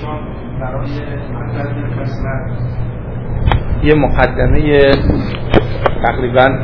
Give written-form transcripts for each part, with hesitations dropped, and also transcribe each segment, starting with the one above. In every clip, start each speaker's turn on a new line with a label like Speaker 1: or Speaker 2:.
Speaker 1: ایشان برای مطلب کسرت یه مقدمه تقریبا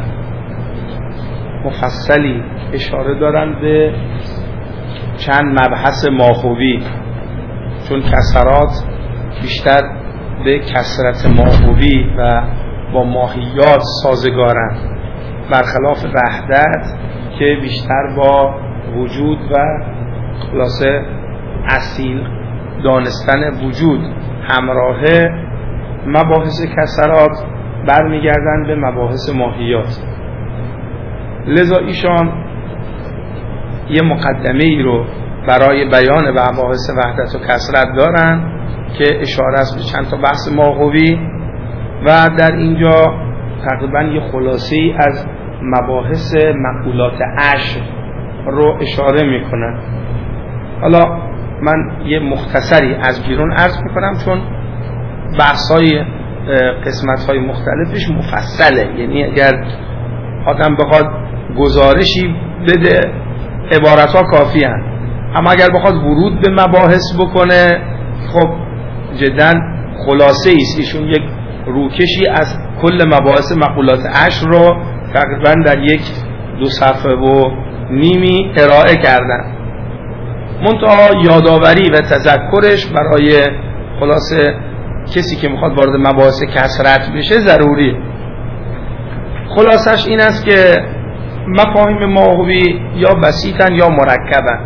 Speaker 1: مفصلی اشاره دارن به چند مبحث ماهوی، چون کسرات بیشتر به کثرت ماهوی و با ماهیات سازگارن، برخلاف وحدت که بیشتر با وجود و خلاصه اصیل دانستن وجود همراهه. مباحث کسرات برمیگردن به مباحث ماهیات. لذا ایشان یه مقدمه ای رو برای بیان مباحث وحدت و کثرت دارن که اشاره است به چند تا بحث ماهوی و در اینجا تقریبا یه خلاصه ای از مباحث مقولات عشر رو اشاره میکنن. حالا من یه مختصری از بیرون عرض میکنم، چون بحث‌های قسمت‌های مختلفش مفصله، یعنی اگر آدم بخواد گزارشی بده عبارت‌ها کافی هست، اما اگر بخواد ورود به مباحث بکنه خب جداً خلاصه ایست. ایشون یک روکشی از کل مباحث مقولات عشر رو تقریبا در 1-2 صفحه و نیمی ارائه کردن. منتها یادآوری و تذکرش برای خلاصه کسی که میخواد وارد مباحث کثرت بشه ضروری. خلاصش این است که مفاهیم ماهوی یا بسیطن یا مرکبن.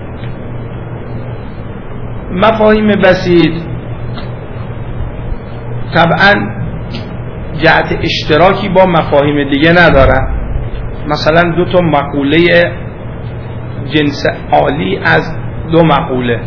Speaker 1: مفاهیم بسیط طبعا جهت اشتراکی با مفاهیم دیگه ندارن. مثلا 2 تا مقوله جنس عالی از 2 مقوله،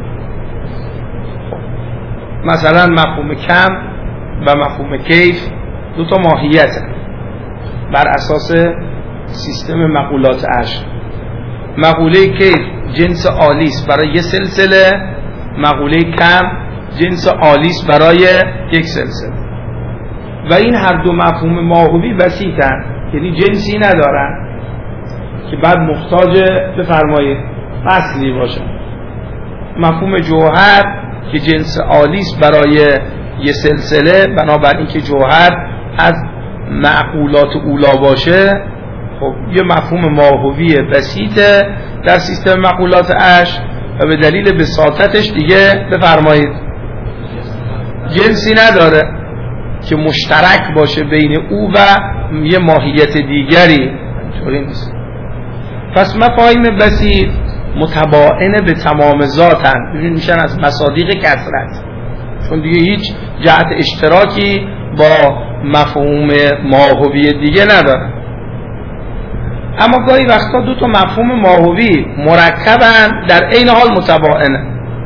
Speaker 1: مثلا مفهوم کم و مفهوم کیف 2 تا ماهیت بر اساس سیستم مقولات عشر. مقوله کیف جنس عالی است برای یک سلسله، مقوله کم جنس عالی است برای یک سلسله، و این هر 2 مفهوم ماهوی بسیطن، یعنی جنسی ندارن که بعد محتاج بفرمایید فصلی باشه. مفهوم جوهر که جنس عالی است برای یه سلسله، بنابراین که جوهر از معقولات اولا باشه، خب یه مفهوم ماهوی بسیطه در سیستم مقولات عشر و به دلیل بساطتش دیگه بفرمایید جنسی نداره که مشترک باشه بین او و یه ماهیت دیگری، اینطوری نیست. پس مفاهیم بسیط متباین به تمام ذاتن، ببین میشن از مصادیق کثرت، چون دیگه هیچ جهت اشتراکی با مفهوم ماهوی دیگه ندارن. اما گاهی وقتا 2 تا مفهوم ماهوی مرکبن در عین حال متباینن،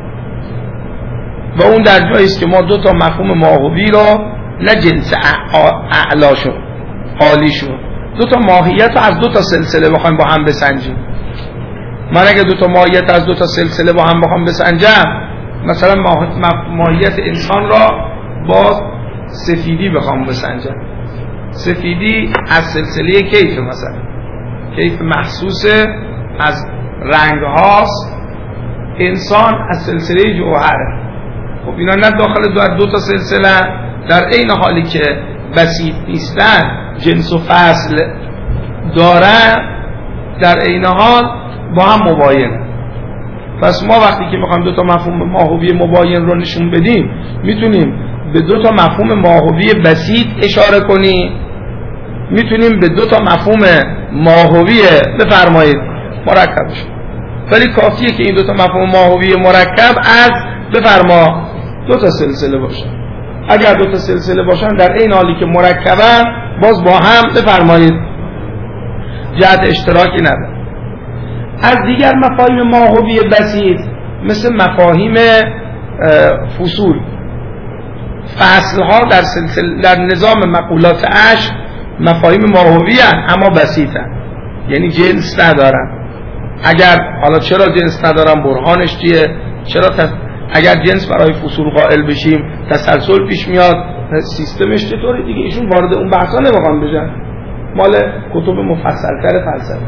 Speaker 1: و اون در جایی است که ما 2 تا مفهوم ماهوی رو نه جنس اعلاشو عالیشو 2 تا ماهیت رو از 2 تا سلسله بخوایم با هم بسنجیم. من اگه 2 تا ماهیت از 2 تا سلسله با هم بخوام بسنجم، مثلا ماهیت انسان را با سفیدی بخوام بسنجم، سفیدی از سلسله کیف، مثلا کیف محسوس از رنگ هاست، انسان از سلسله جوهره. خب اینا نه داخل 2 تا سلسله، در عین حالی که بسیط نیستن جنس و فصل دارن، در عین حال با هم مباینه. پس ما وقتی که میخوایم 2 تا مفهوم ماهوی مباین رو نشون بدیم، میتونیم به 2 تا مفهوم ماهوی بسیط اشاره کنیم، میتونیم به 2 تا مفهوم ماهوی بفرمایید مرکب بشه. ولی کافیه که این 2 تا مفهوم ماهوی مرکب از بفرما 2 تا سلسله باشه. اگر 2 تا سلسله باشن در این حالی که مرکبن، باز با هم بفرمایید جهت اشتراکی نداره. از دیگر مفاهیم ماهوی بسیط مثل مفاهیم فصول، فصلها در سلسله در نظام مقولات عشر مفاهیم ماهوی هستند اما بسیطن، یعنی جنس ندارن. اگر حالا چرا جنس ندارن، برهانش چیه؟ چرا اگر جنس برای فصول قائل بشیم تسلسل پیش میاد، سیستمش چطوری دیگه؟ ایشون وارد اون بحثا نمیخوان بشن، مال کتب مفصل‌تر فلسفی.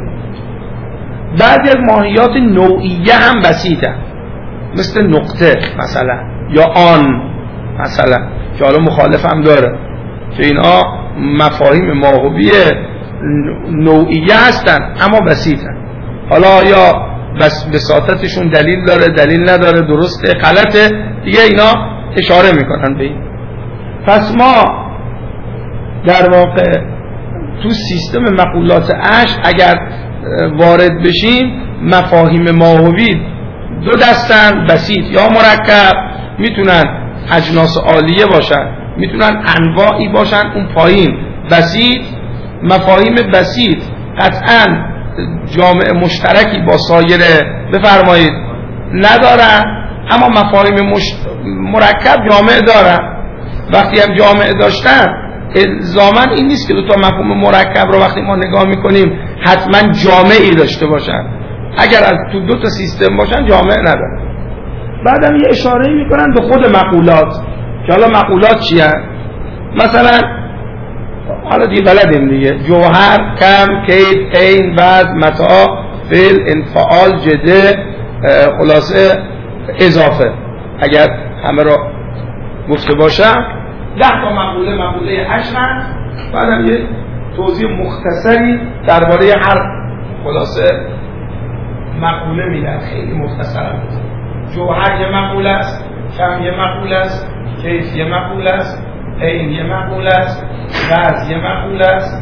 Speaker 1: بعضی از ماهیات نوعیه هم بسیطه، مثل نقطه مثلا یا آن مثلا که حالا مخالف هم داره که اینا مفاهیم ماهوی نوعیه هستن اما بسیطن. حالا یا بس بساطتشون دلیل داره دلیل نداره درسته غلطه دیگه اینا اشاره میکنن به این. پس ما در واقع تو سیستم مقولات عشق اگر وارد بشیم مفاهیم ماهوی دو دستن بسیط یا مرکب، میتونن اجناس عالیه باشن میتونن انواعی باشن اون پایین بسیط. مفاهیم بسیط قطعاً جامعه مشترکی با سایر بفرمایید ندارن اما مفاهیم مرکب جامعه دارن. وقتی هم جامعه داشتن الزاماً این نیست که دو تا مفهوم مرکب رو وقتی ما نگاه میکنیم حتما جامعی داشته باشن، اگر از تو دو تا سیستم باشن جامعه ندارن. بعدم یه اشاره میکنن به خود مقولات که حالا مقولات چی هست؟ مثلا حالا دیگه بلدیم دیگه جوهر، کم، کیف، عین، وزن، متاع، فعل، انفعال، جده، خلاصه اضافه. اگر همه رو گفته باشم 10 تا مقوله 8 هست. بعدم یه توضیح مختصری درباره هر خلاصه مقوله میدن خیلی مختصرا. جوهر یه مقوله است، کم یه مقوله است، کیف یه مقوله است، عین یه مقوله است، وزن یه مقوله است،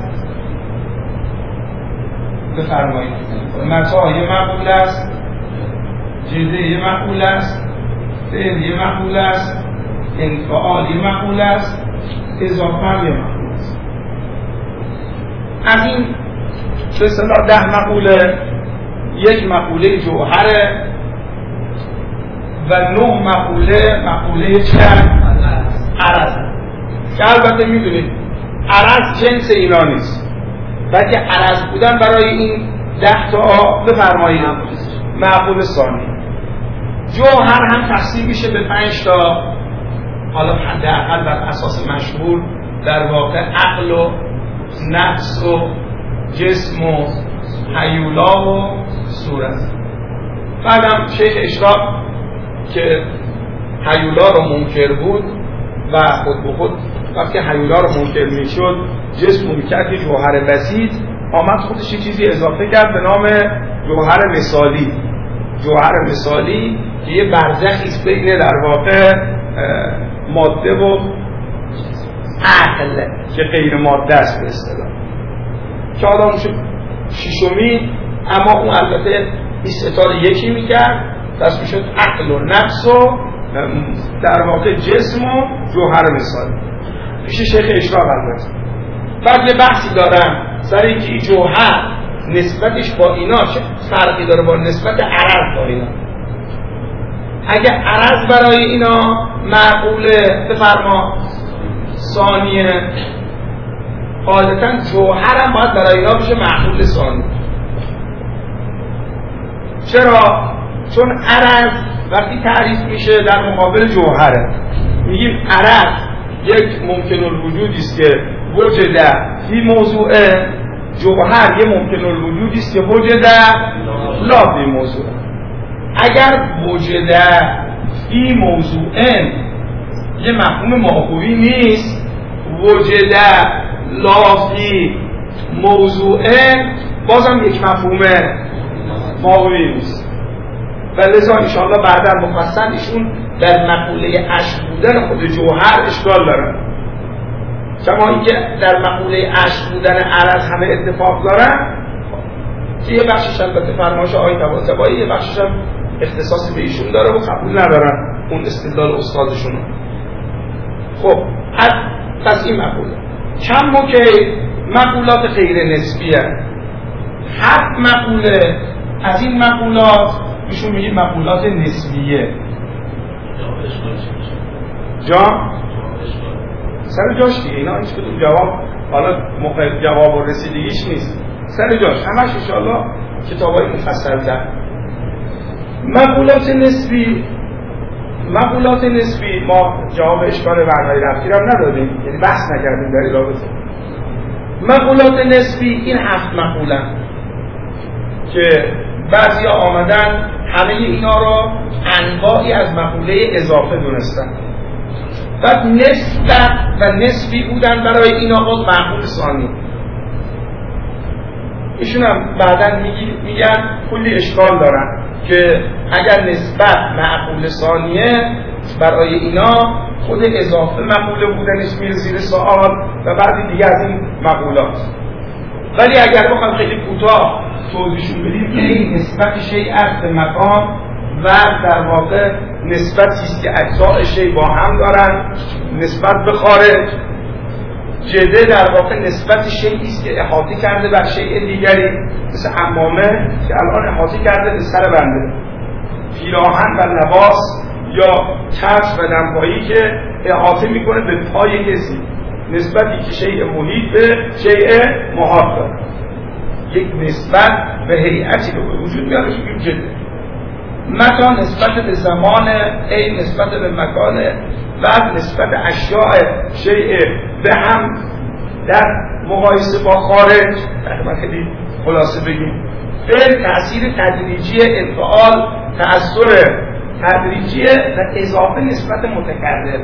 Speaker 1: بفرمایید متاع یه مقوله است، جده یه مقوله است، فعل یه مقوله است، انفعال یه مقوله است، اضافه هم یه مقوله است. از این به اصطلاح 10 مقوله یک مقوله جوهره و 9 مقوله چند؟ عرض. که البته میدونید عرض جنس اینا نیست بلکه عرض بودن برای این 10 تا بفرمایید معقول ثانی. جوهر هم تقسیم میشه به 5 تا، حالا حداقل بر اساس مشهور در واقع عقل و نفس و جسم و هیولا و صورت. بعدم شیخ اشراق که هیولا رو منکر بود و خود به خود وقتی هیولا رو منکر میشد جسم رو میکرد که جوهر بسیط، آمد خودش یه چیزی اضافه کرد به نام جوهر مثالی. جوهر مثالی که یه برزخی است بین در واقع ماده و عقل که غیر ماده است به اصطلاح، که حالا اون ششمی، اما اون البته این ستاره یکی میکرد پس میشد عقل و نفس و در واقع جسم و جوهر مثالی. پیش شیخ اشراق البته. بعد یه بحثی دارم سر اینکه این جوهر نسبتش با اینا چه فرقی داره با نسبت عرض با اینا. اگه عرض برای اینا معقوله بفرما ثانیه، غالبا جوهر هم باید برای اینا بشه معقول ثانی. چرا؟ چون عرض وقتی تعریف میشه در مقابل جوهره میگیم عرض یک ممکن الوجودی است که وجده فی موضوعه، جوهر یه ممکن الوجودی است که وجده لا فی موضوعه. اگر وجده فی موضوعه یه مفهوم ماهوی نیست، وجده لا فی موضوعه بازم یک مفهوم ماهوی نیست. و لذا انشاءالله بعدا مفصل ایشون در مقوله عشق بودن خود جوهر اشکال دارن، کما اینکه در مقوله عشق بودن عرض همه اتفاق دارن که یه بخشش البته فرمایش آقای طباطبایی، یه بخشش هم اختصاصی به ایشون داره و قبول ندارن اون استدلال استادشون. خب پس این مقوله چند موقع مقولات غیر نسبیه. 7 مقوله از این مقولات ایشون میگه مقولات نسبیه. جا سر جاش دیگه، اینا هیچ کدوم جواب حالا موقع جواب و رسیدگیش نیست، سر جاش همش انشاءالله کتابای مفصل در مقولات نسبی. ما جواب اشکال برنامه رفتی رو ندادیم، یعنی بحث نکردیم در این رابطه. مقولات نسبی این 7 مقوله که بعضی آمدن همه اینا رو انواعی از مقوله اضافه دونستن. بعد نسبت و نسبی بودن برای اینا بود معقول ثانی. ایشون هم بعدن میگن کلی اشکال دارن که اگر نسبت معقول ثانیه برای اینا خود اضافه مقوله بودنش میره زیر سوال و بعد دیگه از این مقولات. ولی اگر بخوام خیلی کوتاه توضیحشون بدیم که این نسبت شیء است به مکان و در واقع نسبتی است که اجزاء شیء با هم دارن، نسبت به خارج. جده در واقع نسبت شیء است که احاطه کرده بر شیء دیگری، مثل حمامه که الان احاطه کرده به سر بنده، پیراهن و لباس یا کفش و دمپایی که احاطه میکنه به پای کسی، نسبتی که شیء محیط به شیء محاط داره. یک نسبت به هیئتی رو به وجود میاره که میگیم جده. مکان نسبت به زمان، این نسبت به مکان، و نسبت اشیاء شیء به هم در مقایسه با خارج. من خیلی خلاصه بگیم فعل تأثیر تدریجی انفعال، تأثیر تدریجی و اضافه نسبت متکرر.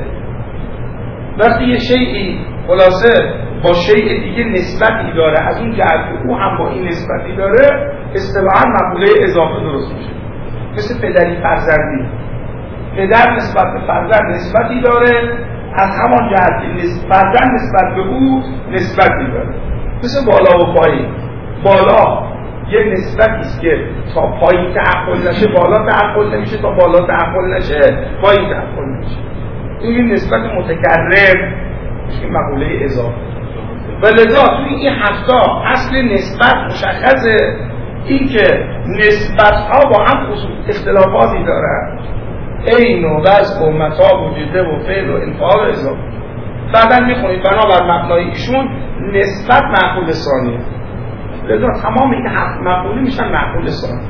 Speaker 1: وقتی یه شیئی خلاصه با شیء دیگه نسبتی داره، از اون جهت او هم با این نسبتی داره، اصطلاحاً مقوله اضافه درست میشه. مثل پدری فرزندی، پدر نسبت به فرزند نسبتی داره، از همان جهت که فرزند نسبت به او نسبتی داره. مثل بالا و پایین. بالا یه نسبتی است که تا پایین تحقل نشه بالا تحقل نمیشه، تا بالا تحقل نشه پایین تحقل نمیشه. این نسبت متکرر میشه مقوله اضافه. و لذا توی این هفته اصل نسبت مشخصه، این که نسبت ها با هم اختلافاتی دارن، عین و وضع و متا و جده و فعل و انفعال و اضافه. بعدا میخونید بنابر مبنای ایشون نسبت معقول ثانیه. لذا تمام این هفت مقوله میشن معقول ثانیه.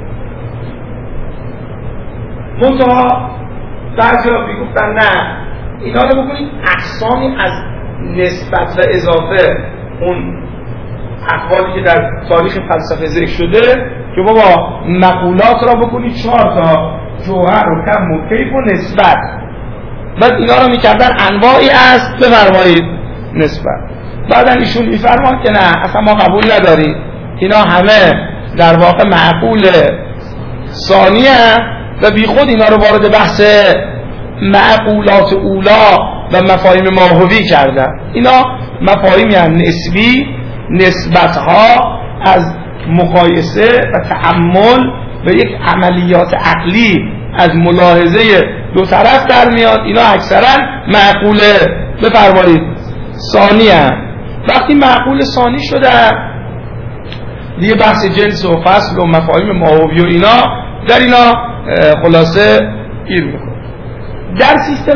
Speaker 1: منتها بعضی‌ها میگفتن نه، اینا رو بکنید اقسامی از نسبت و اضافه، اون اقوالی که در تاریخ فلسفه ذکر شده که بابا مقولات را بکنید 4 تا، جوهر و کم و کیف و نسبت. بعد اینا رو میکردن انواعی از بفرمایید نسبت. بعدن ایشون میفرمان که نه، اصلا ما قبول نداریم، اینا همه در واقع معقول ثانیه و بی خود اینا رو وارد بحث معقولات اولا و مفاهیم ماهوی کردن. اینا مفاهیمی هستند نسبی، نسبتها از مقایسه و تأمل و یک عملیات عقلی از ملاحظه دو طرف در میاد. اینا اکثرا معقوله بفرمایید ثانی هست. وقتی معقول ثانی شده دیگه بحث جنس و فصل و مفاهیم ماهوی و اینا در اینا خلاصه گیر میکنه. در سیستم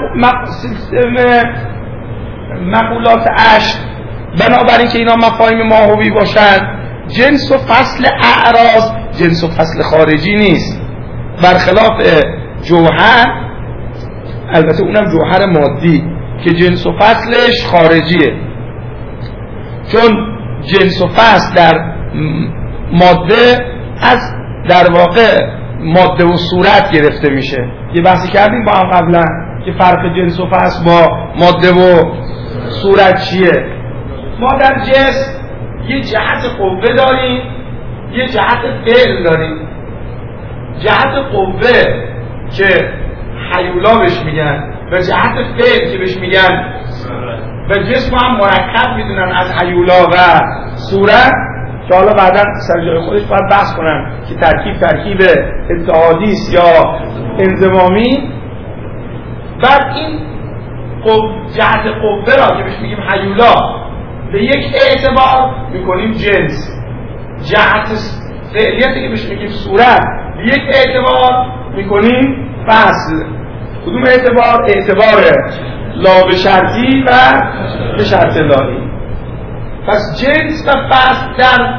Speaker 1: مقولات عشق بنابراین که اینا مفاهیم ماهوی باشند، جنس و فصل اعراض جنس و فصل خارجی نیست، برخلاف جوهر، البته اونم جوهر مادی که جنس و فصلش خارجیه، چون جنس و فصل در ماده از در واقع ماده و صورت گرفته میشه. یه بحثی کردیم با هم قبلا که فرق جنس و فصل با ماده و صورت چیه. ما در جسم یه جهت قوه داریم، یه جهت فعل داریم. جهت قوه که هیولا بهش میگن و جهت فعل که بهش میگن و جسم هم مرکب میدونن از هیولا و صورت، که حالا بعدا سر جای خودش باید بحث کنن که ترکیب اتحادی است یا انضمامی. بعد این جهت قوه را که بهش میگیم هیولا به یک اعتبار میکنیم جنس، جهت فعلیتی که بهش میگیم صورت به یک اعتبار میکنیم فصل. کدوم اعتبار؟ اعتبار لا به شرطی و به شرط لائی. پس جنس و فصل در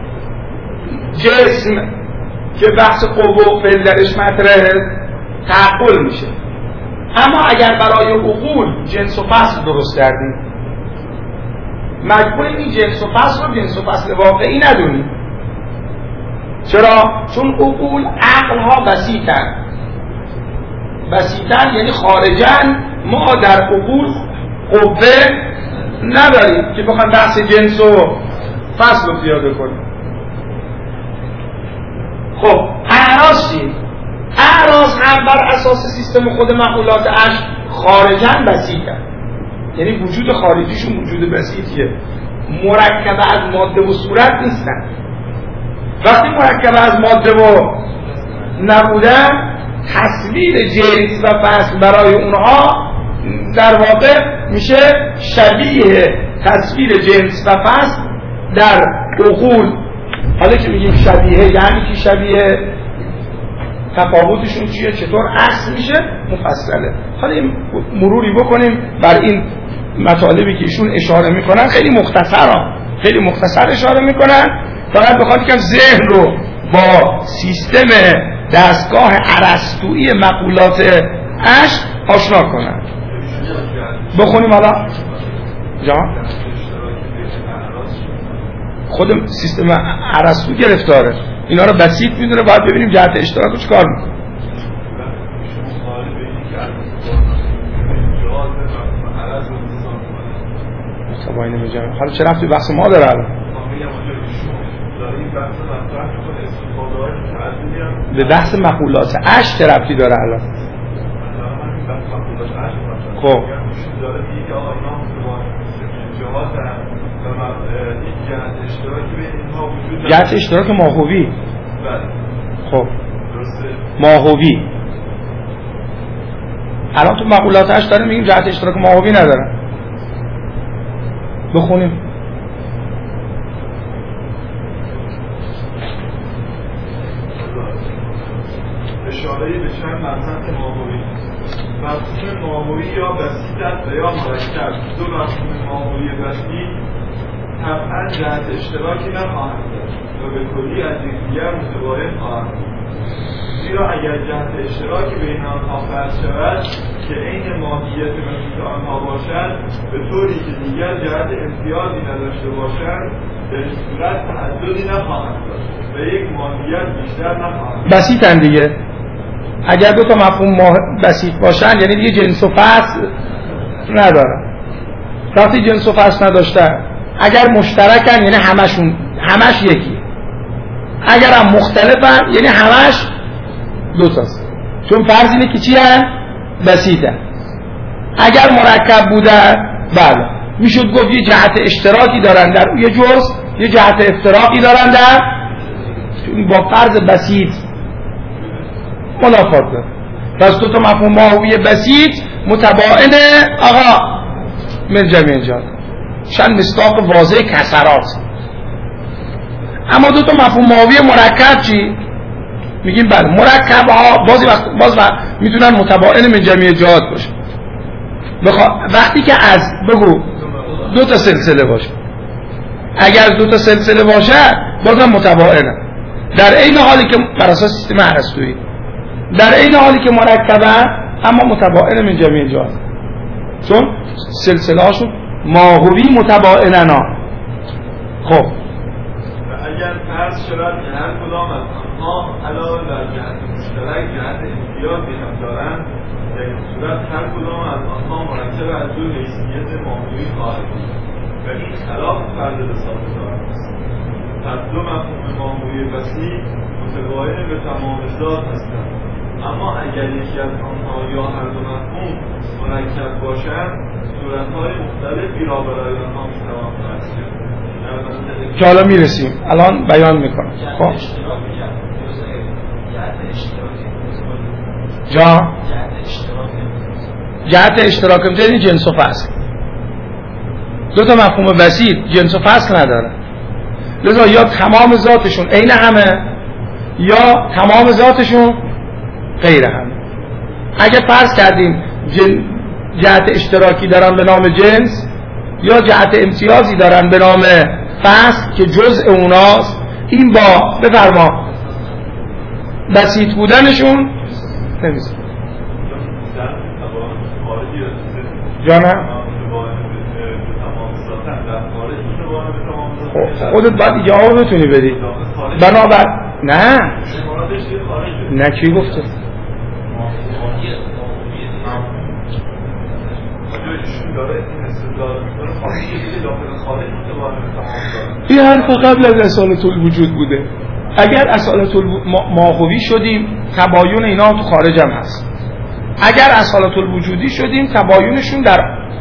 Speaker 1: جسم که بحث قوه و فعل درش مطرحه تعقل میشه. اما اگر برای عقول جنس و فصل درست کردیم، مجبوریم این جنس و فصل رو جنس و فصل واقعی ندونیم. چرا؟ چون عقول عقلها بسیطن یعنی خارجن. ما در عقول قوه نداریم که بخوام بحث جنس و فصل رو پیاده کنیم. خب اعراض چی؟ اعراض هم بر اساس سیستم خود مقولات عشق خارجن بسیطن، یعنی وجود خارجیشون وجود بسیطیه، مرکب از ماده و صورت نیستن. وقتی مرکب از ماده و نبودن، تصویر جنس و فصل برای اونها در واقع میشه شبیه تصویر جنس و فصل در عقول. حالا که میگیم شبیه یعنی که شبیه تفاوتشون چیه، چطور عکس میشه، مفصله. حالا مروری بکنیم بر این مطالبی که ایشون اشاره میکنن. خیلی مختصر اشاره میکنن، فقط بخواد که ذهن رو با سیستم دستگاه ارسطویی مقولات عشق آشنا کنن. بخونیم حالا جان. خود سیستم ارسطو گرفتاره، اینا رو بسیط میدونه، باید ببینیم جهت اشتراک رو چیکار میکنه. حالا چه رفتی بحث ما داره الان؟ به بحث مقولات عشق چه ربطی داره الان؟ خب جهت اشتراک ماهوی. خب ماهوی الان تو مقولات عشق داره میگیم جهت اشتراک ماهوی نداره. بخونیم.
Speaker 2: اشاره‌ای به چند مبحث ماهوی. مفهوم ماهوی یا بسیط است و یا مرکب. دو مفهوم ماهوی بسیط طبعاً جهت اشتراکی نخواهند داشت و به کلی از یکدیگر متباین خواهند بود. زیرا اگر جهت اشتراکی بین آنها فرض شود که عین ماهیت محیط آنها باشد، به طوری که دیگر جهت امتیازی نداشته باشد، به این صورت تعددی نخواهند داشت و یک ماهیت بیشتر نخواهند.
Speaker 1: بسیطن دیگه. اگر دو تا مفهوم بسیط باشن یعنی دیگه جنس و فصل ندارن. وقتی جنس و فصل نداشتن، اگر مشترکن یعنی همش یکی، اگر هم مختلفن یعنی همش دوتاست. چون فرض اینه که چی هن؟ بسیطن. اگر مرکب بودن بله میشد گفت یه جهت اشتراکی دارن در یه جزء، یه جهت افتراقی دارن در، با فرض بسیط منافات داره. پس دو تا مفهوم ماهوی بسیط متباینه آقا من جمعی جان شن مصداق واضح کسرات. اما دو تا مفهوم ماهوی مرکب چی؟ میگیم بله مرکب ها باز میتونن متباین من جمعی جهات باشه. وقتی که از بگو دو تا سلسله باشه، اگر دو تا سلسله باشه بازم متباینه، در این حالی که بر اساس سیستم ارسطویی، در این حالی که مرکبن اما متباین من جمعی جهات، چون سلسله هاشون ماهوی متباینن ها. خب
Speaker 2: اگر فرض شود که هر کدام از آنها علاوه بر جهت مشترک جهت امتیازی هم دارند، در این صورت هر کدام از آنها مرکب از دو حیثیت ماهوی خواهد بود و این خلاف فرض رسالت است. پس دو مفهوم ماهوی وسیع متباین به تمام ذات هستند، اما اگر یکی از آنها یا هر دو مفهوم مرکب باشند، صورت‌های مختلفی را برای آنها می‌توان فرض کرد
Speaker 1: که حالا میرسیم، الان بیان میکنم. خب جهت اشتراک یعنی جنس و فصل. دو تا مفهوم بسیط جنس و فصل نداره، لذا یا تمام ذاتشون عین همه یا تمام ذاتشون غیر همه. اگه فرض کردیم جهت اشتراکی دارن به نام جنس یا جهت امتیازی دارن به نام فصل که جزء اوناست، این با بفرما بسیط بودنشون نمیشه. جانم خودت باید جواب بتونی بدی. بنابر نه نه کی گفته؟ این حرف قبل از اصالت الوجود بوده. اگر اصالت ماهوی شدیم تباین اینا تو خارج هم هست. اگر اصالت الوجودی شدیم تباینشون در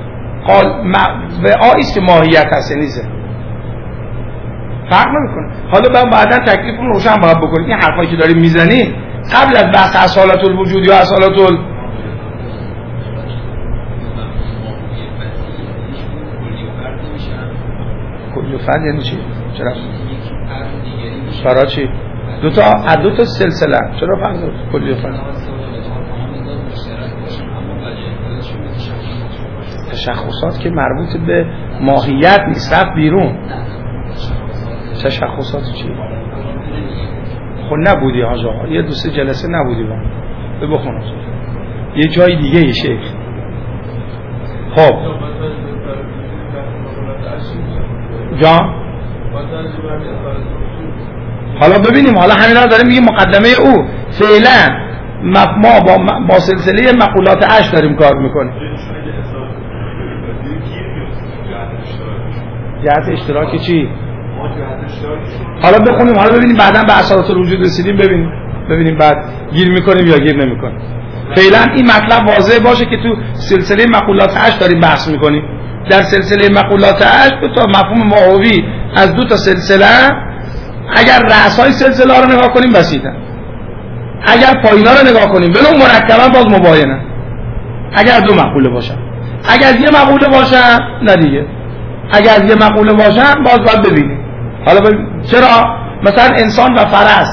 Speaker 1: وعایی است که ماهیت هست نیزه، فرق نمیکنه. حالا بعدا تکلیفون روشن باید بکنید. این حرفایی که داریم میزنید قبل از بحث اصالت الوجود یا اصالت کلی فرد یعنی چی؟ چرا؟ برای چی؟ دو تا سلسله چرا فرق داره کلی فرد؟ تشخصات که مربوط به ماهیت نیست، رفت بیرون. تشخصات چی؟ خب نبودی آقا، یه دوست جلسه نبودی با به بخون یه جای دیگه یه شیخ. خب جان حالا ببینیم، حالا همین رو داریم میگه مقدمه او فعلا ما با سلسله مقولات 8 داریم کار میکنیم. جهت اشتراکی چی؟ حالا بخونیم، حالا ببینیم بعدا به اصالت الوجود رسیدیم، ببینیم بعد گیر میکنیم یا گیر نمیکنیم. فعلا این مطلب واضح باشه که تو سلسله مقولات 8 داریم بحث میکنیم. در سلسله مقولات 8 دو تا مفهوم ماهوی از دو تا سلسله، اگر رأس‌های سلسله رو نگاه کنیم بسیطن، اگر پایینا رو نگاه کنیم ولو مرکبا باز مباینه. اگر دو مقوله باشن، اگر یه مقوله باشن نه دیگه، اگر یه مقوله باشن باز باید ببینیم. حالا چرا مثلا انسان و فرس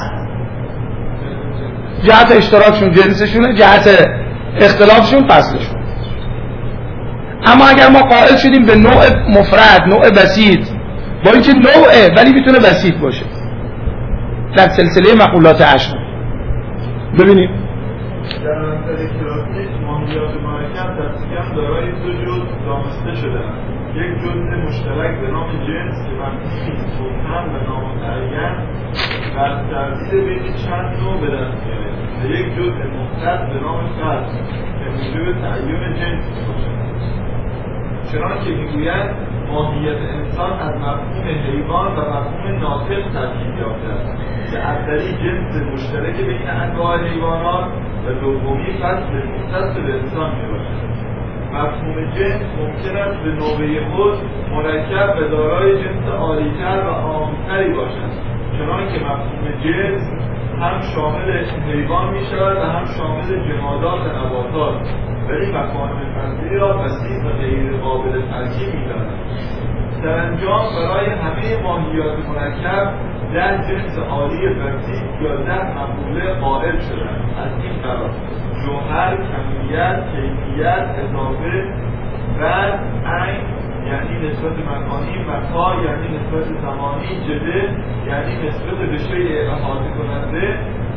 Speaker 1: جهت اشتراکشون جنسشونه، جهت اختلافشون فصلشون. اما اگر ما قائل شدیم به نوع مفرد، نوع بسیط، با اینکه نوعه ولی میتونه بسیط باشه، در سلسله مقولات 8 ببینیم.
Speaker 2: در منطقه کلاسیک ماهیات مرکب دستکم دارای دو جزء دامسته شده‌اند. یک جزء مشترک به نام جنس که مبنی مبهم و نامتعین و تردید بین چند نوع به دست می‌آید و یک جزء مختص به نام فرد که موجب تعیین جنس باشد. چنانکه میگویند ماهیت انسان از مفهوم حیوان و مفهوم ناطق ترکیب یافته است که اولی جنس مشترک بین انواع حیوانات و دومی فصل مختص به انسان میباشد. مفهوم جنس ممکن است به نوبه خود مرکب و دارای جنس عالی‌تر و عام‌تری باشد، چنانکه مفهوم جنس هم شامل حیوان میشود و هم شامل جمادات و نباتات، ولی مفاهیم فردی را بسیط و غیر قابل ترکیب می‌داند. سرانجام برای همه ماهیات مرکب 10 جنس عالی بسیط یا 10 مقوله قائل شدند. از این قرار جوهر، کمیت، کیفیت، اضافه، بعد عین یعنی نسبت مکانی، مکا یعنی نسبت زمانی، جده یعنی نسبت به شیء احاطه کننده،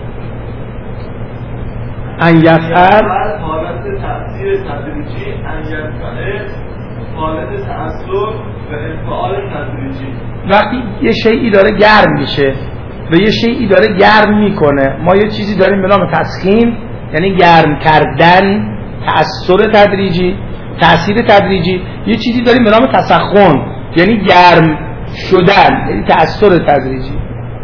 Speaker 1: ان یفعل
Speaker 2: حالت تأثیر تدریجی، ان یفعل حالت تأثیر و انفعال تدریجی. وقتی
Speaker 1: یه شیئی داره گرم میشه و یه شیئی داره گرم میکنه، ما یه چیزی داریم به نام تسخین، یعنی گرم کردن، تأثیر تدریجی، تأثیر تدریجی. یه چیزی داریم به نام تسخن، یعنی گرم شدن، یعنی تأثیر تدریجی.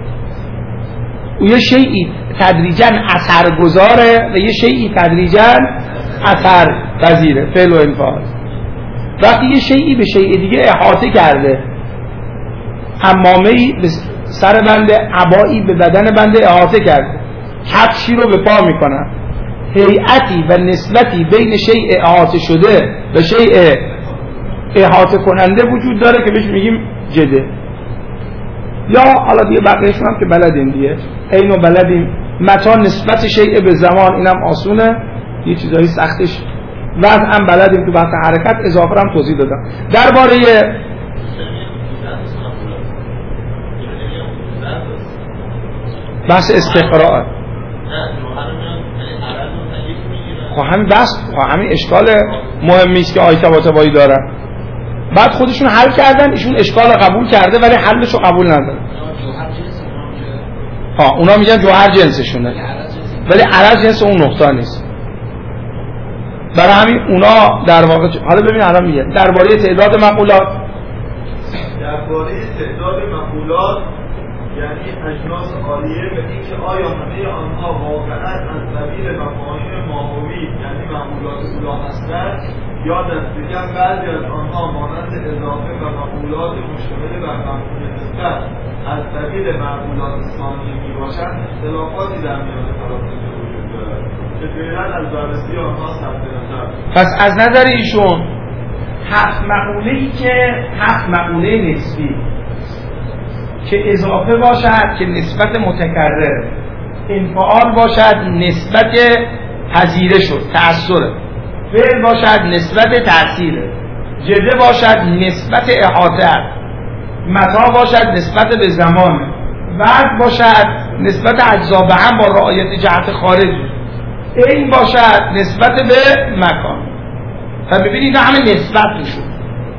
Speaker 1: و یه شیئی تدریجاً اثرگذاره و یه شیئی تدریجاً اثر پذیره، فعل و انفعال. وقتی یه شیئی به شیء دیگه احاطه کرده، حمامه‌ای به سر بنده، عبایی به بدن بنده احاطه کرده، کفشی رو به پا میکنن، هیئتی و نسبتی بین شیء احاطه شده و شیء احاطه کننده وجود داره که بهش میگیم جده. یا حالا دیگه بقیه‌شون هم که بلدیم دیگه، اینو بلدیم. متا نسبت شیء به زمان، اینم آسونه، یه چیزایی سختش وضعم بلدیم، تو بحث حرکت اضافه هم توضیح دادم. درباره بحث استقراء، خب همین بحث، همین اشکال مهمی است که آیه طباطبایی دارن. بعد خودشون حل کردن، ایشون اشکال قبول کرده ولی حلش رو قبول نداره. اونا میگن جوهر جنسشونه، ولی عرض جنس اون نقطه نیست. برای همین اونا در واقع حالا ببین الان میگه درباره تعداد مقولات،
Speaker 2: یعنی اجناس عالیه به اینکه آیا همه آنها واقعا از قبیل مفاهیم ماهوی یعنی مقولات اولا هستند یا دست کم بعضی از آنها مانند اضافه و مقولات مشتمل بر مفهوم نسبت از قبیل مقولات ثانیه میباشند، اختلافاتی در میان فلاسفه وجود دارد که فعلا از بررسی آنها ثبت نشده.
Speaker 1: پس از نظر ایشون 7 مقوله‌ای که 7 مقوله نسبی که اضافه باشد که نسبت متکرر، انفعال باشد نسبت پذیره شد تأثره، فعل باشد نسبت تأثیره، جده باشد نسبت احاطه، متا باشد نسبت به زمان، وعد باشد نسبت اجزا به هم با رعایت جهت خارج، این باشد نسبت به مکان. فببینید اینا همه نسبت میشون.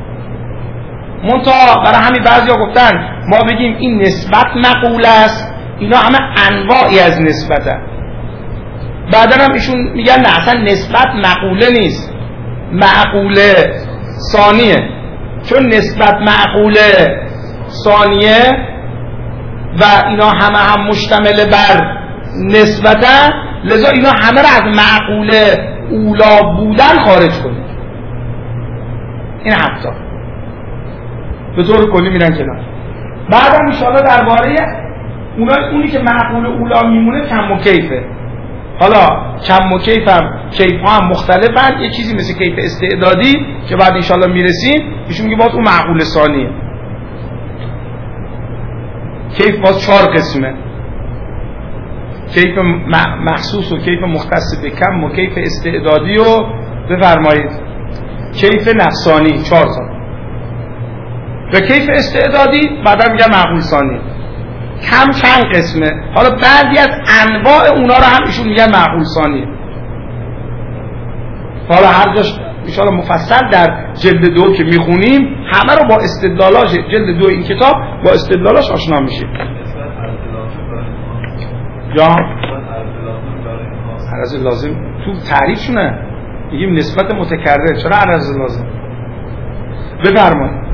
Speaker 1: منتها برای همین بعضیا گفتن ما بگیم این نسبت مقوله است، اینا همه انواعی از نسبتن. بعدا هم ایشون میگن نه اصلا نسبت مقوله نیست، معقوله ثانیه، چون نسبت معقوله ثانیه و اینا همه هم مشتمل بر نسبتن، لذا اینا همه را از معقوله اولا بودن خارج کنید. این هفته به طور کلی میرن کنار. بعدم انشاءالله درباره اونی که معقول اولا میمونه کم و کیفه. حالا کم و کیف ها هم مختلفن، یه چیزی مثل کیف استعدادی که بعد انشاءالله میرسیم ایشون میگه باز اون معقول ثانیه. کیف باز 4 قسمه، کیف مخصوص و کیف مختص به کم و کیف استعدادی و بفرمایید کیف نفسانی 4 تا و کیف استعدادی بعدا میگن معقول ثانی. کم چند قسمه، حالا بعضی از انواع اونا رو هم ایشون میگن معقول ثانی. حالا هر جاش انشاءالله مفصل در جلد 2 که میخونیم همه رو با استدلالاش جلد 2 این کتاب با استدلالاش آشنا میشیم. یا عرض لازم تو تعریفشونه میگیم نسبت متکرر، چرا عرض لازم؟ بفرمایید.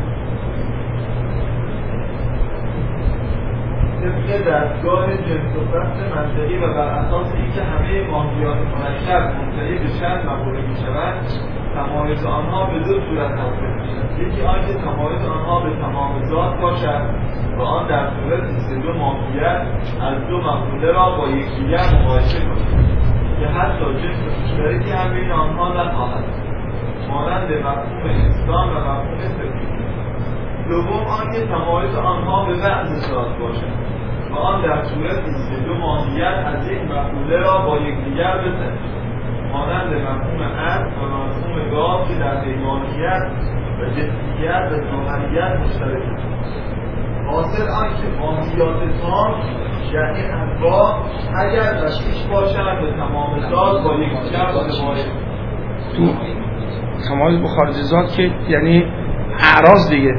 Speaker 2: دستگاه جنس و فصل منطقی و بر اساس اینکه همه ماهیات مرکب منتهی به چند مقوله میشوند، تمایز آنها به 2 صورت حاصل میشود. یکی آنکه تمایز آنها به تمام ذات باشد و آن در صورتی که 2 ماهیت از 2 مقوله را با یکدیگر مقایسه کنند که حتی جنس مشترکی هم بین آنها نخواهد، مانند مفهوم انسان و مفهوم سفید. دوم آنکه تمایز آنها به بعض ذات باشد و آن در صورتی که 2 ماهیت از یک مفعوله را با یکدیگر بسنجد، مانند مفهوم عطف و مفهوم گاو که در حیوانیت و جنسیت و ظاهریت مشترک است. حاصل آنکه ماهیات تام یعنی انواع اگر تشخیص باشند به تمام ذات با یکدیگر متمایز.
Speaker 1: تو تمایز به خارج ذات که یعنی اعراض دیگه،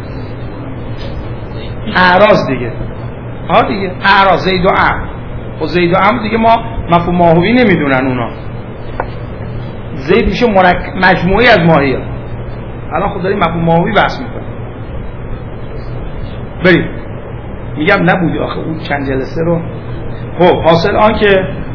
Speaker 1: اعراض دیگه، ها دیگه اعراض زید و عم و زید و عم دیگه ما مفهوم ماهوی نمیدونن اونا. زید میشه مجموعی از ماهیات. الان خود داریم مفهوم ماهوی بحث میکنیم. بریم میگم نبودی آخه اون چند جلسه رو. خب حاصل آن که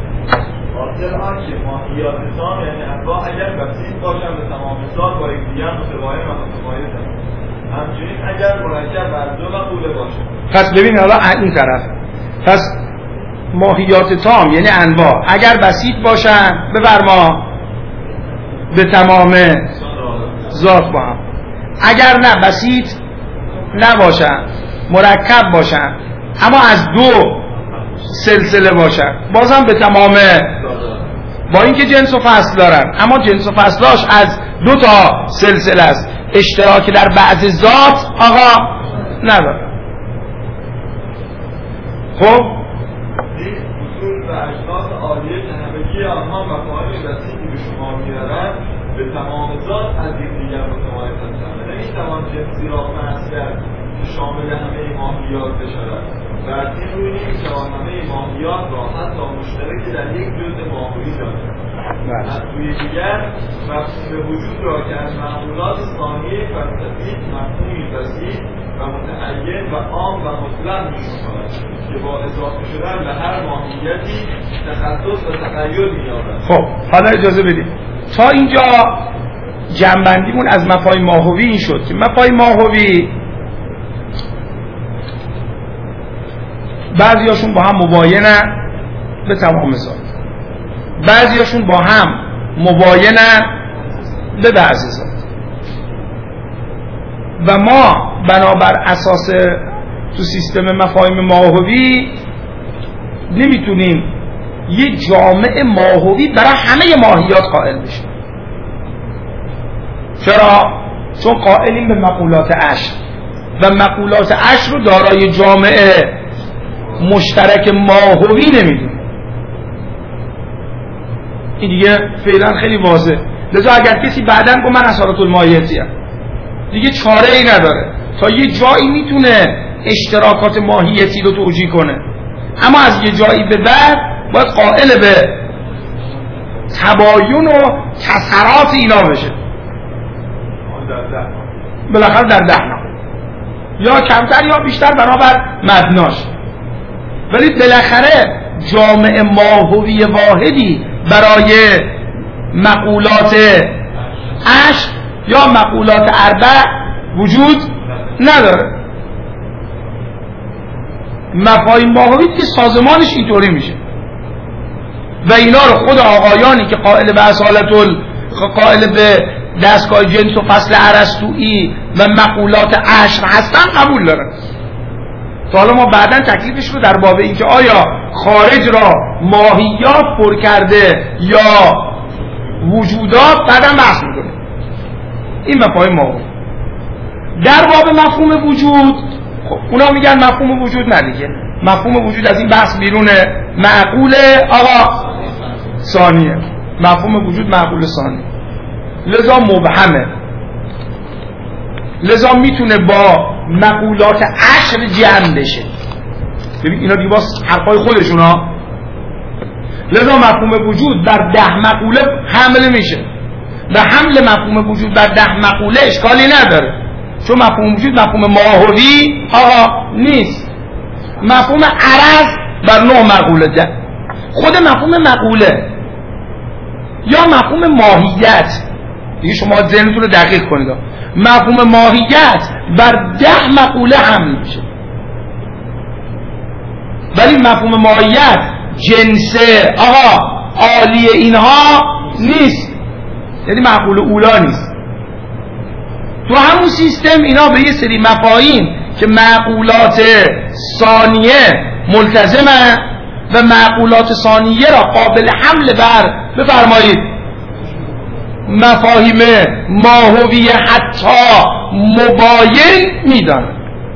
Speaker 2: ماهیات تام یعنی انواع اگر بسیط باشن به تمام ذات با یکدیگر متباین و متمایزن، همچنین اگر مرکب از 2 مقوله باشه.
Speaker 1: پس ببین حالا این طرف، پس ماهیات تام یعنی انواع اگر بسیط باشن بفرما به تمام ذات با هم، اگر نه بسیط نباشن مرکب باشن اما از 2 سلسله باشن بازم به تمام، با اینکه جنس و فصل دارن اما جنس و فصلاش از 2 تا سلسله است، اشتراکی در بعض ذات آقا نداره. خب
Speaker 2: این اصول و اجناس عالیه که همگی آنها مفاهیم بسیطی به شما میارن به تمام ذات از یکدیگر متمایز هستند. نمیتوان جنسی را فرض کرد شامل همه ماهیات بشود و از این روی نمی‌توان همه ماهیات را حتی مشترک در یک جزء ماهوی داشت. از روی دیگر مفهوم وجود را که از معمولات ثانیه فلسفی مفهومی وسیع و متعین و عام و مطلق می‌شمارد که با اضافه شدن به هر ماهیتی تخصص و تغیر می‌یابد.
Speaker 1: خب حالا اجازه بدید تا اینجا جنبندیمون از مفاهیم ماهوی این شد که مفاهیم ماهوی بعضیاشون با هم مباینن به تمام ذات، بعضیاشون با هم مباینن به بعضی ذات و ما بنابر اساس تو سیستم مفاهیم ماهوی نمیتونیم یه جامع ماهوی برای همه ماهیات قائل بشیم. چرا؟ چون قائلیم به مقولات عشر و مقولات عشر رو دارای جامعه مشترک ماهوی نمیدونیم. این دیگه فعلا خیلی واضح. لذا اگر کسی بعداً گفت من اصالت الماهیتی ام دیگه چاره ای نداره، تا یه جایی میتونه اشتراکات ماهیتی رو توجیه کنه، اما از یه جایی به بعد باید قائل به تباین و کسرات اینا بشه. بالاخره در دهنا یا کمتر یا بیشتر بنابر مبناش، ولی بالاخره جامع ماهوی واحدی برای مقولات عشر یا مقولات اربع وجود نداره. مفاهیم ماهوی که سازمانش اینطوری میشه و اینا رو خود آقایانی که قائل به قائل به دستگاه جنس و فصل ارسطویی و مقولات عشر هستن قبول دارن. تا حالا ما بعداً تکلیفش رو در باب این که آیا خارج را ماهیات پر کرده یا وجودات بعداً بحث میکنیم. این مفاهیم ماهوی. در باب مفهوم وجود خب اونا میگن مفهوم وجود نه دیگه، مفهوم وجود از این بحث بیرونه، معقوله آقا ثانیه، مفهوم وجود معقول ثانیه، لذا مبهمه، لذا میتونه با مقولات عشر جمع بشه. ببین اینا دیگه باز حرفای خودشونا. لذا مفهوم وجود بر 10 مقوله حمل میشه و حمل مفهوم وجود بر 10 مقوله اشکالی نداره، چون مفهوم وجود مفهوم ماهوی آقا نیست. مفهوم عرض بر 9 مقوله ده. خود مفهوم مقوله یا مفهوم ماهیت دیگه شما ذهنتون رو دقیق کنید، مفهوم ماهیت بر 10 مقوله حمل میشه، ولی مفهوم ماهیت جنسه آقا عالی اینها نیست، یعنی مقوله اولا نیست. تو همون سیستم اینا به یه سری مفاهیم که معقولات ثانیه ملتزمه و معقولات ثانیه را قابل حمل بر بفرمایید مفاهیم ماهوی حتی مباین میدن.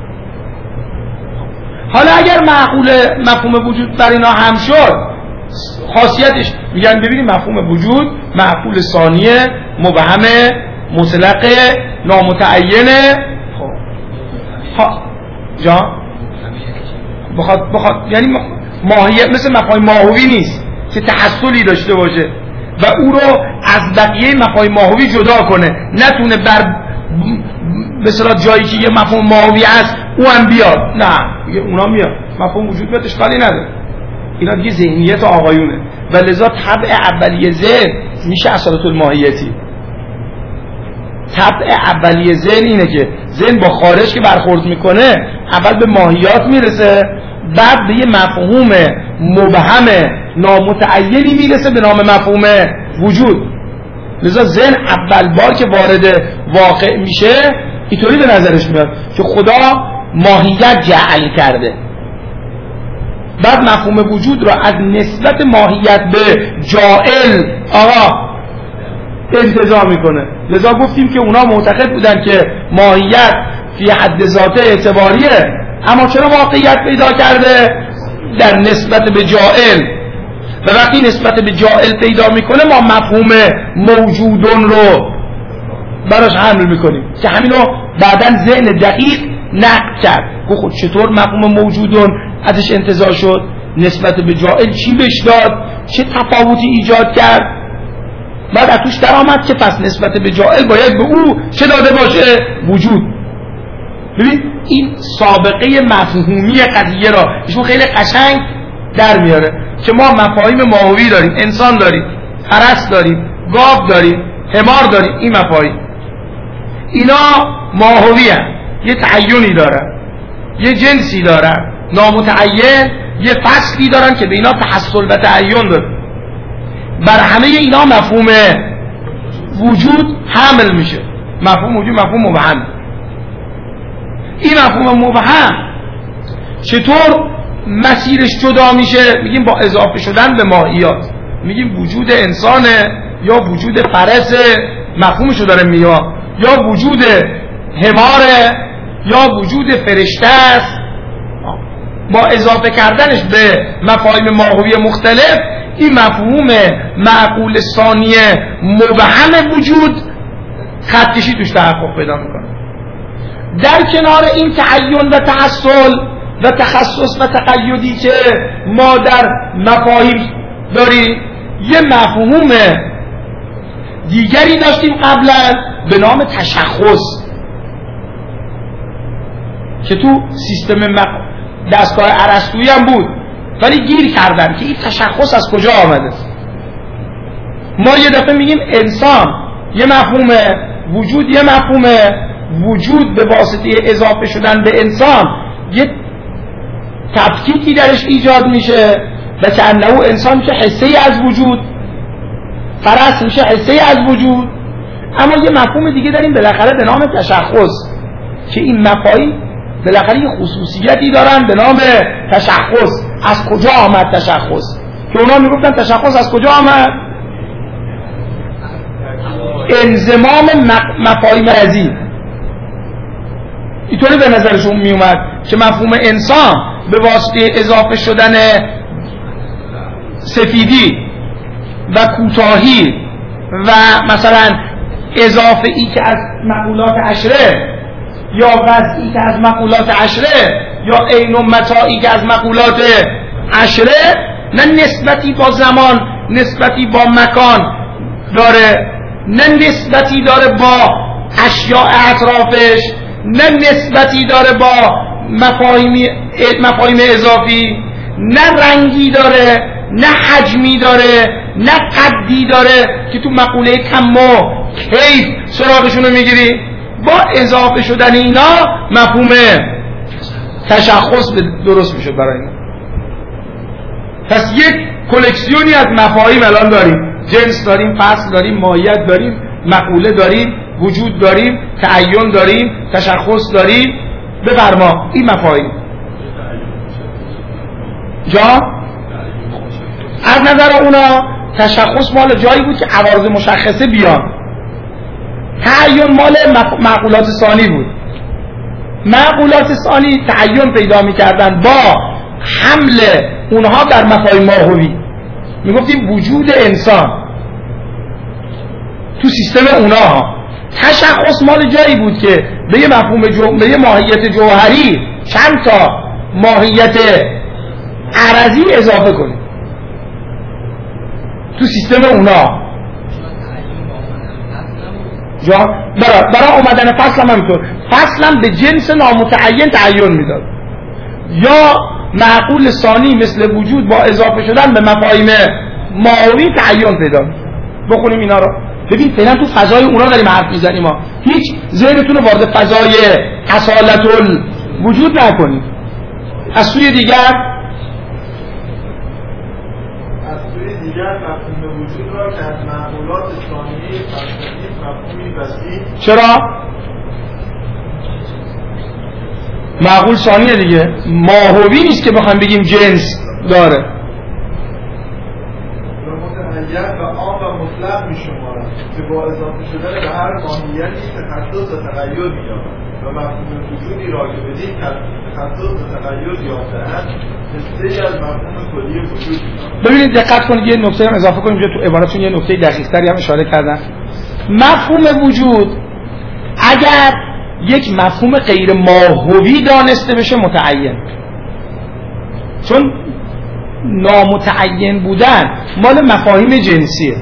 Speaker 1: حالا اگر مفهوم وجود بر اینا هم شد، خاصیتش میگن ببینید مفهوم وجود معقول ثانیه، مبهمه، مطلقه، نامتعینه. خب جان بخواد یعنی ماهیت مثل مفاهیم ماهوی نیست که تحصلی داشته باشه و او رو از بقیه مفاهیم ماهوی جدا کنه، نتونه بر به صورت جایی که یه مفهوم ماهوی هست او هم بیاد، نه اونا میاد مفهوم وجود بیاد اشکالی نداره. اینا دیگه ذهنیت آقایونه و لذا طبع اولیه ذهن میشه اصالت الماهیتی. طبع اولیه ذهن اینه که ذهن با خارج که برخورد میکنه اول به ماهیات میرسه، بعد به یه مفهوم مبهم نامتعینی میرسه به نام مفهوم وجود. لذا ذهن اول بار که وارد واقع میشه اینطوری به نظرش میاد که خدا ماهیت جعل کرده، بعد مفهوم وجود را از نسبت ماهیت به جائل آقا انتزاع میکنه. لذا گفتیم که اونا معتقد بودن که ماهیت فی حد ذاته اعتباریه، اما چرا واقعیت پیدا کرده؟ در نسبت به جائل. و وقتی نسبت به جائل پیدا میکنه ما مفهوم موجودون رو براش حمل میکنیم که همینو بعدن ذهن دقیق نقد کرد. خب چطور مفهوم موجودون ازش انتزاع شد؟ نسبت به جائل چی بهش داد؟ چه تفاوتی ایجاد کرد؟ بعد از توش در آمد که پس نسبت به جائل باید به او چه داده باشه؟ وجود. ببین این سابقه مفهومی قضیه را ایشون خیلی قشنگ در میاره که ما مفاهیم ماهوی داریم، انسان داریم، فرس داریم، گاو داریم، حمار داریم. این مفاهیم اینا ماهوی هستند، یه تعینی دارن، یه جنسی دارن نامتعین، یه فصلی دارن که به اینا تحصل و تعین داره. بر همه اینا مفهوم وجود حمل میشه. مفهوم وجود مفهوم مبهم. این مفهوم مبهم چطور مسیرش جدا میشه؟ میگیم با اضافه شدن به ماهیات. میگیم وجود انسانه یا وجود فرسه، مفهومشو داره میاد، یا وجود حماره یا وجود فرشته است. با اضافه کردنش به مفاهیم ماهوی مختلف این مفهوم معقول ثانیه مبهم وجود خطکشی توش تحقق پیدا میکنه. در کنار این تعین و تحصل و تخصص و تقیدی که ما در مفاهیم داریم، یه مفهوم دیگری داشتیم قبلا به نام تشخص که تو سیستم دستگاه ارسطویی هم بود، ولی گیر کردن که این تشخص از کجا آمده. ما یه دفعه میگیم انسان یه مفهومه، وجود یه مفهومه، وجود به واسطه اضافه شدن به انسان یه تفکیکی درش ایجاد میشه و که انه انسان میشه حصه از وجود، فرس میشه حصه از وجود. اما یه مفهوم دیگه داریم بالاخره به نام تشخص که این مفاهیم بالاخره یه خصوصیتی دارن به نام تشخص. از کجا آمد تشخص؟ که اونا میگفتن تشخص از کجا آمد؟ انضمام مفاهیم رزی. اینطوری به نظرشون میومد که مفهوم انسان به واسطه اضافه شدن سفیدی و کوتاهی و مثلا اضافه ای که از مقولات عشره یا وضعی که از مقولات عشره یا عین و متاعی که از مقولات عشره، نه نسبتی با زمان، نسبتی با مکان داره، نه نسبتی داره با اشیاء اطرافش، نه نسبتی داره با مفاهیم اضافی، نه رنگی داره، نه حجمی داره، نه قدی داره که تو مقوله کم و کیف سراغشونو میگیری. با اضافه شدن اینا مفهوم تشخص درست میشه برای اینا. پس یک کلکسیونی از مفاهیم الان داریم، جنس داریم، فصل داریم، ماهیت داریم، مقوله داریم، وجود داریم، تعین داریم، تشخص داریم. بفرما این مفاهیم جا از نظر اونا تشخص مال جایی بود که عوارض مشخصه بیان، تعین مال معقولات ثانی بود. معقولات ثانی تعین پیدا می‌کردن با حمل اونها در مفاهیم ماهوی. میگفتیم وجود انسان تو سیستم اونها. تشخص مال جایی بود که به یه مفهوم به یه ماهیت جوهری چند تا ماهیت عرضی اضافه کنیم تو سیستم اونا. برای اومدن فصل هم همینطور، فصل هم به جنس نامتعین تعین میداد. یا معقول ثانی مثل وجود با اضافه شدن به مفاهیم ماهوی تعین پیدا می‌کنه. بخونیم اینا رو ببین. فعلا تو فضای اونا داریم حرف میزنیم، ما هیچ ذهنتون رو وارد فضای اصالت الوجود نکنید. از سوی دیگر
Speaker 2: مفهوم وجود را که از معقولات ثانیه فلسفی مفهومی وسیع.
Speaker 1: چرا؟ معقول ثانیه دیگه، ماهوی نیست که بخوام بگیم جنس داره.
Speaker 2: و متعین و عام و مطلق میشمارد که با اضافه شدن به هر ماهیتی تخصص و تقید می‌یابد و مفهوم وجودی را که بدین تخصص و تقید یافته‌اند حصه‌ای از مفهوم کلی وجود می‌یابد.
Speaker 1: ببینید دقت کنید، یه نکته هم اضافه کنیم تو عبارتشون، یه نکته دقیق‌تری هم اشاره کردن. مفهوم وجود اگر یک مفهوم غیر ماهوی دانسته بشه متعین. چون نامتعین بودن مال مفاهیم جنسیه.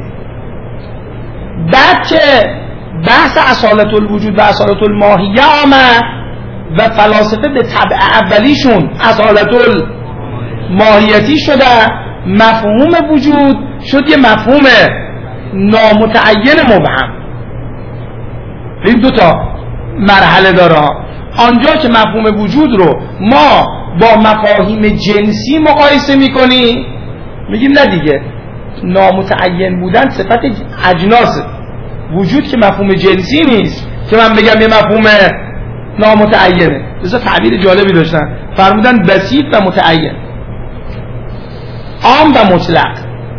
Speaker 1: بعد که بحث اصالت الوجود و اصالت الماهیه آمد و فلاسفه به طبع اولیشون اصالت الماهیتی شده، مفهوم وجود شد یه مفهوم نامتعین مبهم. این دوتا مرحله داره. آنجا که مفهوم وجود رو ما با مفاهیم جنسی مقایسه میکنیم میگیم نه دیگه، نامتعین بودن صفت اجناسه. وجود که مفهوم جنسی نیست که من بگم یه مفهوم نامتعینه. بذار تعبیر جالبی داشتن، فرمودن بسیط و متعین، عام و مطلق.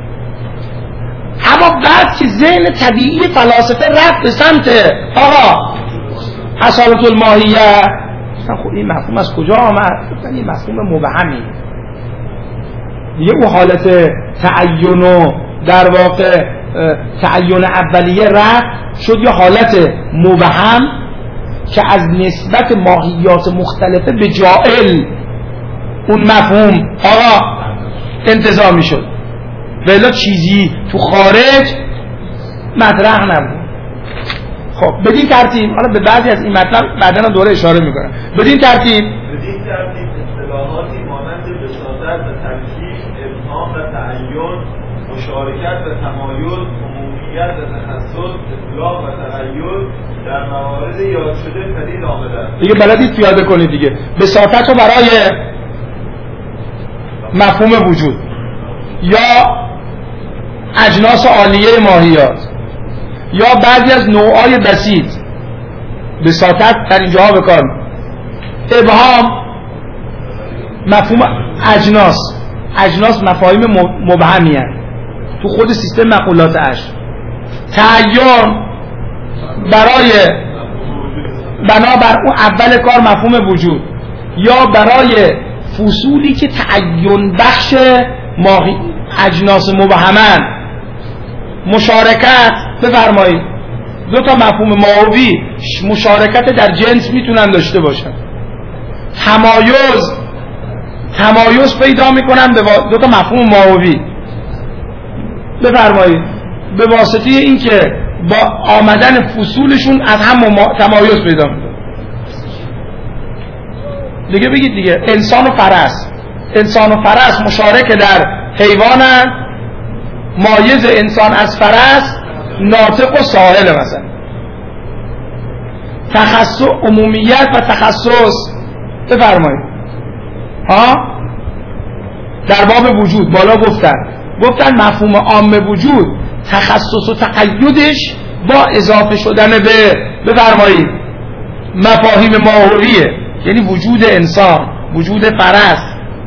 Speaker 1: اما بعد که ذهن طبیعی فلاسفه رفت به سمت آقا اصالت الماهیه، خب این مفهوم از کجا آمد؟ گفتن این مفهوم مبهمی دیگه. اون حالت تعین و در واقع تعین اولیه رفت شد یه حالت مبهم که از نسبت ماهیات مختلفه به جائل اون مفهوم آقا انتزاع می شد، ولی چیزی تو خارج مطرح نبود. خب بدین ترتیب، حالا به بعضی از این مطلب بعداً دوره اشاره میکنم. بدین ترتیب
Speaker 2: اصطلاحاتی مانند بساطت و ترکیب، ابهام و تعین، مشارکت و تمایز، عمومیت و تخصص، اطلاق و تغیر در موارد یاد شده پدید آمدند.
Speaker 1: دیگه بلدید پیاده کنید دیگه. بساطت رو برای مفهوم وجود یا اجناس عالیه ماهیات یا بعضی از نوعای بسیط، بساطت در اینجاها بکار. ابهام مفهوم اجناس مفاهیم مبهمی هست تو خود سیستم مقولات عشر. تعین بنابر اون اول کار مفهوم وجود یا برای فصولی که تعین بخش اجناس مبهمن. مشارکت بفرمایید، دو تا مفهوم ماهوی مشارکت در جنس میتونن داشته باشن. تمایز پیدا میکنن به دو تا مفهوم ماهوی. بفرمایید به واسطه این که با آمدن فصولشون از هم تمایز پیدا میکنن. دیگه بگید دیگه. انسان و فرس مشارک در حیوانن، مایز انسان از فرس ناطق و سائل. مثلا تخصص، عمومیت و تخصص بفرمایید در باب وجود بالا گفتن مفهوم عام وجود تخصص و تقیدش با اضافه شدن به بفرمایید مفاهیم ماهویه، یعنی وجود انسان، وجود فرس،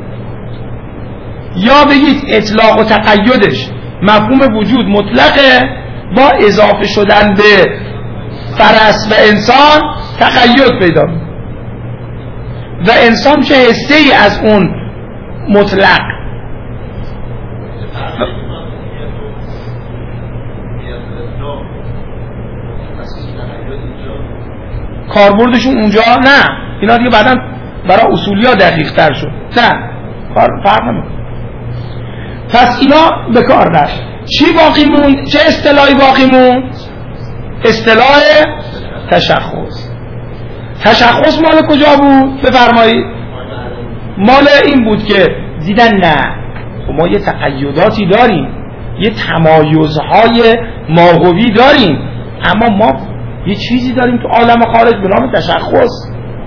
Speaker 1: یا بگید اطلاق و تقیدش مفهوم وجود مطلقه با اضافه شدن به فرس و انسان تقید پیدا می‌کنه و انسان چه حصه ای از اون مطلق. کاربردشون اونجا نه، اینا دیگه بعداً برای اصولیا دقیق تر شد. نه فرق نمیکنه. پس اینا به کار رفت. چی باقی موند؟ چه اصطلاحی باقی موند؟ اصطلاح تشخص مال کجا بود؟ بفرمایید. مال این بود که دیدن نه ما یه تقیداتی داریم، یه تمایزهای ماهوی داریم، اما ما یه چیزی داریم تو عالم خارج به نام تشخص.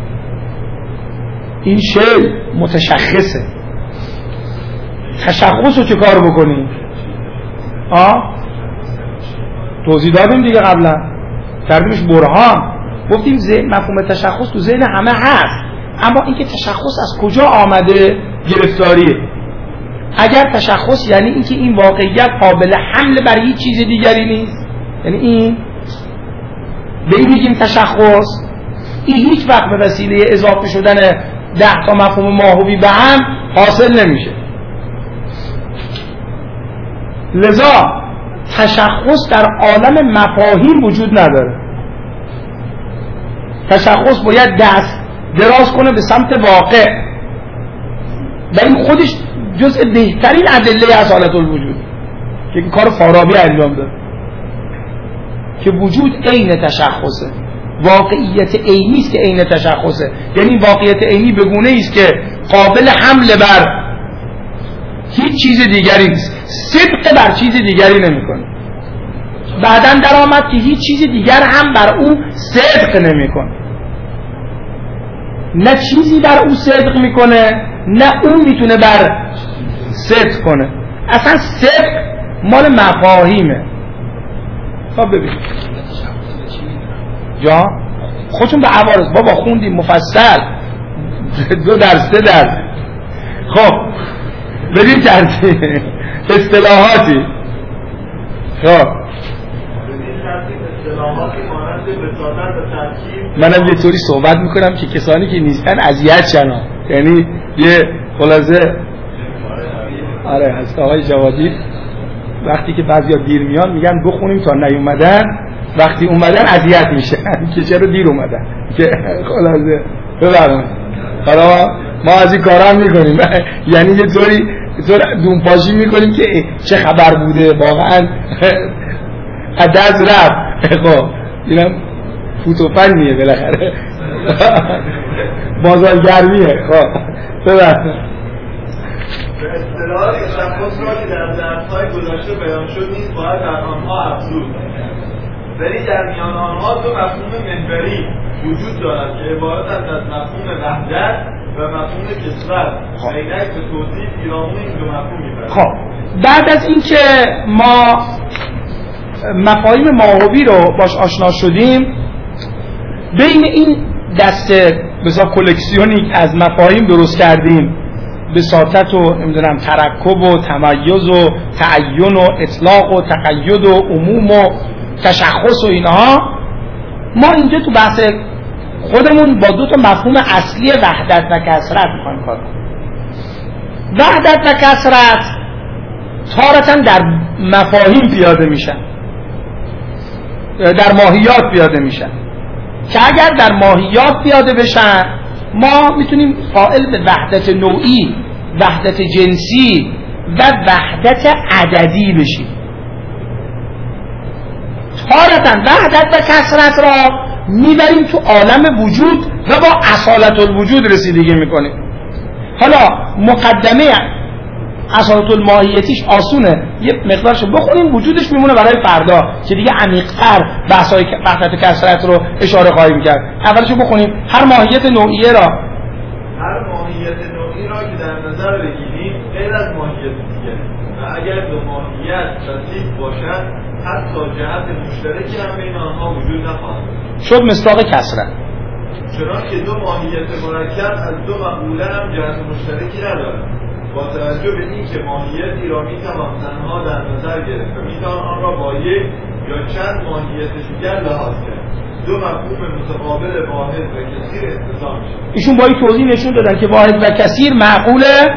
Speaker 1: این شی متشخصه. تشخص رو چه کار بکنیم؟ توضیح دادیم دیگه قبلا، کردیمش برهان. گفتیم مفهوم تشخص تو ذهن همه هست، اما اینکه تشخص از کجا آمده گرفتاریه. اگر تشخص یعنی اینکه این واقعیت قابل حمل بر هیچ چیز دیگری نیست، یعنی این به این میگیم تشخص. این هیچ وقت به وسیله اضافه شدن 10 تا مفهوم ماهوی به هم حاصل نمیشه. لذا تشخص در عالم مفاهیم وجود نداره. تشخص باید دست دراز کنه به سمت واقع و این خودش جزء بهترین ادله اصالت الوجود که کار فارابی انجام داد که وجود عین تشخصه، واقعیت عینی است که عین تشخصه، یعنی واقعیت عینی به گونه‌ای است که قابل حمل بر هیچ چیز دیگری نیست، صدق بر چیز دیگری نمی‌کنه. بعداً در آمد که هیچ چیز دیگر هم بر او صدق نمی‌کنه، نه چیزی بر او صدق می‌کنه نه اون میتونه بر صدق کنه. اصلا صدق مال مفاهیمه. خب ببینید جا خودتون به عوارض بابا خوندیم مفصل 2 درس 3 درس. خب بریم ترتیب اصطلاحاتی. خب منم یه طوری صحبت میکنم که کسانی که نیستن اذیت شن، یعنی یه خلاصه آره هست. آقای جوادی وقتی که بعضیا دیر میان میگن بخونیم تا نیومدن، وقتی اومدن اذیت میشن که چرا دیر اومدن، که خلاصه ببرم حالا ما از این کارا هم میکنیم یعنی یه طوری دونپاشی میکنیم که چه خبر بوده واقعا عدد رفت. خب اینم فوتوفنیه بالاخره بازارگرمیه. خب ببرم
Speaker 2: به اصطلاح تشخص را که در درس‌های گذشته بیان شد نیز باید در آنها افزود، ولی در میان آنها 2 مفهوم محوری وجود دارد که عبارتند از مفهوم وحدت و مفهوم کثرت. اینک به توضیح پیرامون این 2 مفهوم می‌پردازیم.
Speaker 1: خب بعد از اینکه ما مفاهیم ماهوی رو باش آشنا شدیم، بین این دسته بسیار کلکسیونی از مفاهیم درست کردیم، بساطت و نمیدونم ترکب و تمیز و تعین و اطلاق و تقید و عموم و تشخص و اینها، ما اینجا تو بحث خودمون با 2 تا مفهوم اصلی وحدت و کثرت میخوایم کار کنیم. وحدت و کثرت تارتاً در مفاهیم پیاده میشن، در ماهیات پیاده میشن که اگر در ماهیات پیاده بشن ما میتونیم قائل به وحدت نوعی، وحدت جنسی و وحدت عددی بشیم. تارتاً وحدت و کثرت را میبریم تو عالم وجود و با اصالت الوجود رسیدگی میکنیم. حالا مقدمه اصالت الماهیتیش آسونه، یه مقدارشو بخونیم وجودش میمونه برای فردا که دیگه عمیق‌تر بحث‌های وحدت و کثرت رو اشاره خواهیم کرد. اولشو بخونیم هر ماهیت نوعیه را،
Speaker 2: هر ماهیت نوعی را که در نظر بگیریم غیر از ماهیت دیگر و اگر 2 ماهیت وسیع باشد حتی جهت مشترکی هم بین آنها وجود نخواهد
Speaker 1: شد مصداق کثرت.
Speaker 2: چنانکه 2 ماهیت مرکب از 2 مقوله هم جهت مشترکی ندارد، با توجه به این که ماهیتی را میتوان تنها در نظر گرفت و میتوان آن را با یک یا چند ماهیت دیگر لحاظ کرد. 2 مفهوم متقابل واحد و کثیر اتصال میشه. ایشون با این توضیح نشون دادن که واحد و کثیر معقوله.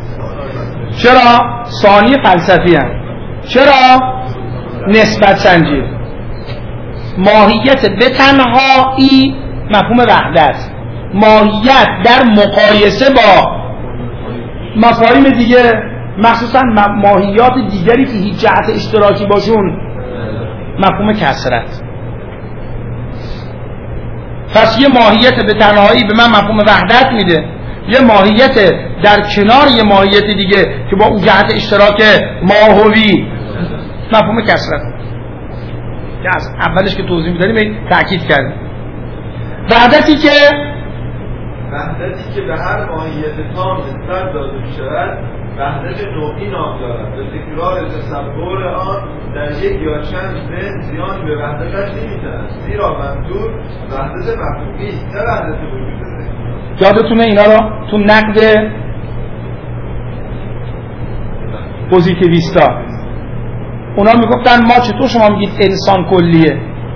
Speaker 2: چرا؟ ثانی فلسفی هم. چرا؟ نسبت سنجی. ماهیت به تنهایی مفهوم وحدت، ماهیت در مقایسه با مفاهیم دیگه، مخصوصا ماهیات دیگری که هیچ جهت اشتراکی باشون، مفهوم کثرت. پس یه ماهیت به تنهایی به من مفهوم وحدت میده، یه ماهیت در کنار یه ماهیت دیگه که با اون جهت اشتراک ماهوی مفهوم کثرت. که از اولش که توضیح میدادیم تأکید کردیم. وحدتی که به هر ماهیت تام نسبت داده می‌شود وحدت نوعی نام دارد و تکرار تصور آن در یک یا چند ذهن زیان به وحدتش نمی‌زند، زیرا منظور وحدت مفهومی است نه وحدت وجود.
Speaker 1: یادتونه اینا رو تو نقد پوزیتیویستا اونا میگفتن ما چطور شما میگید انسان کلیه؟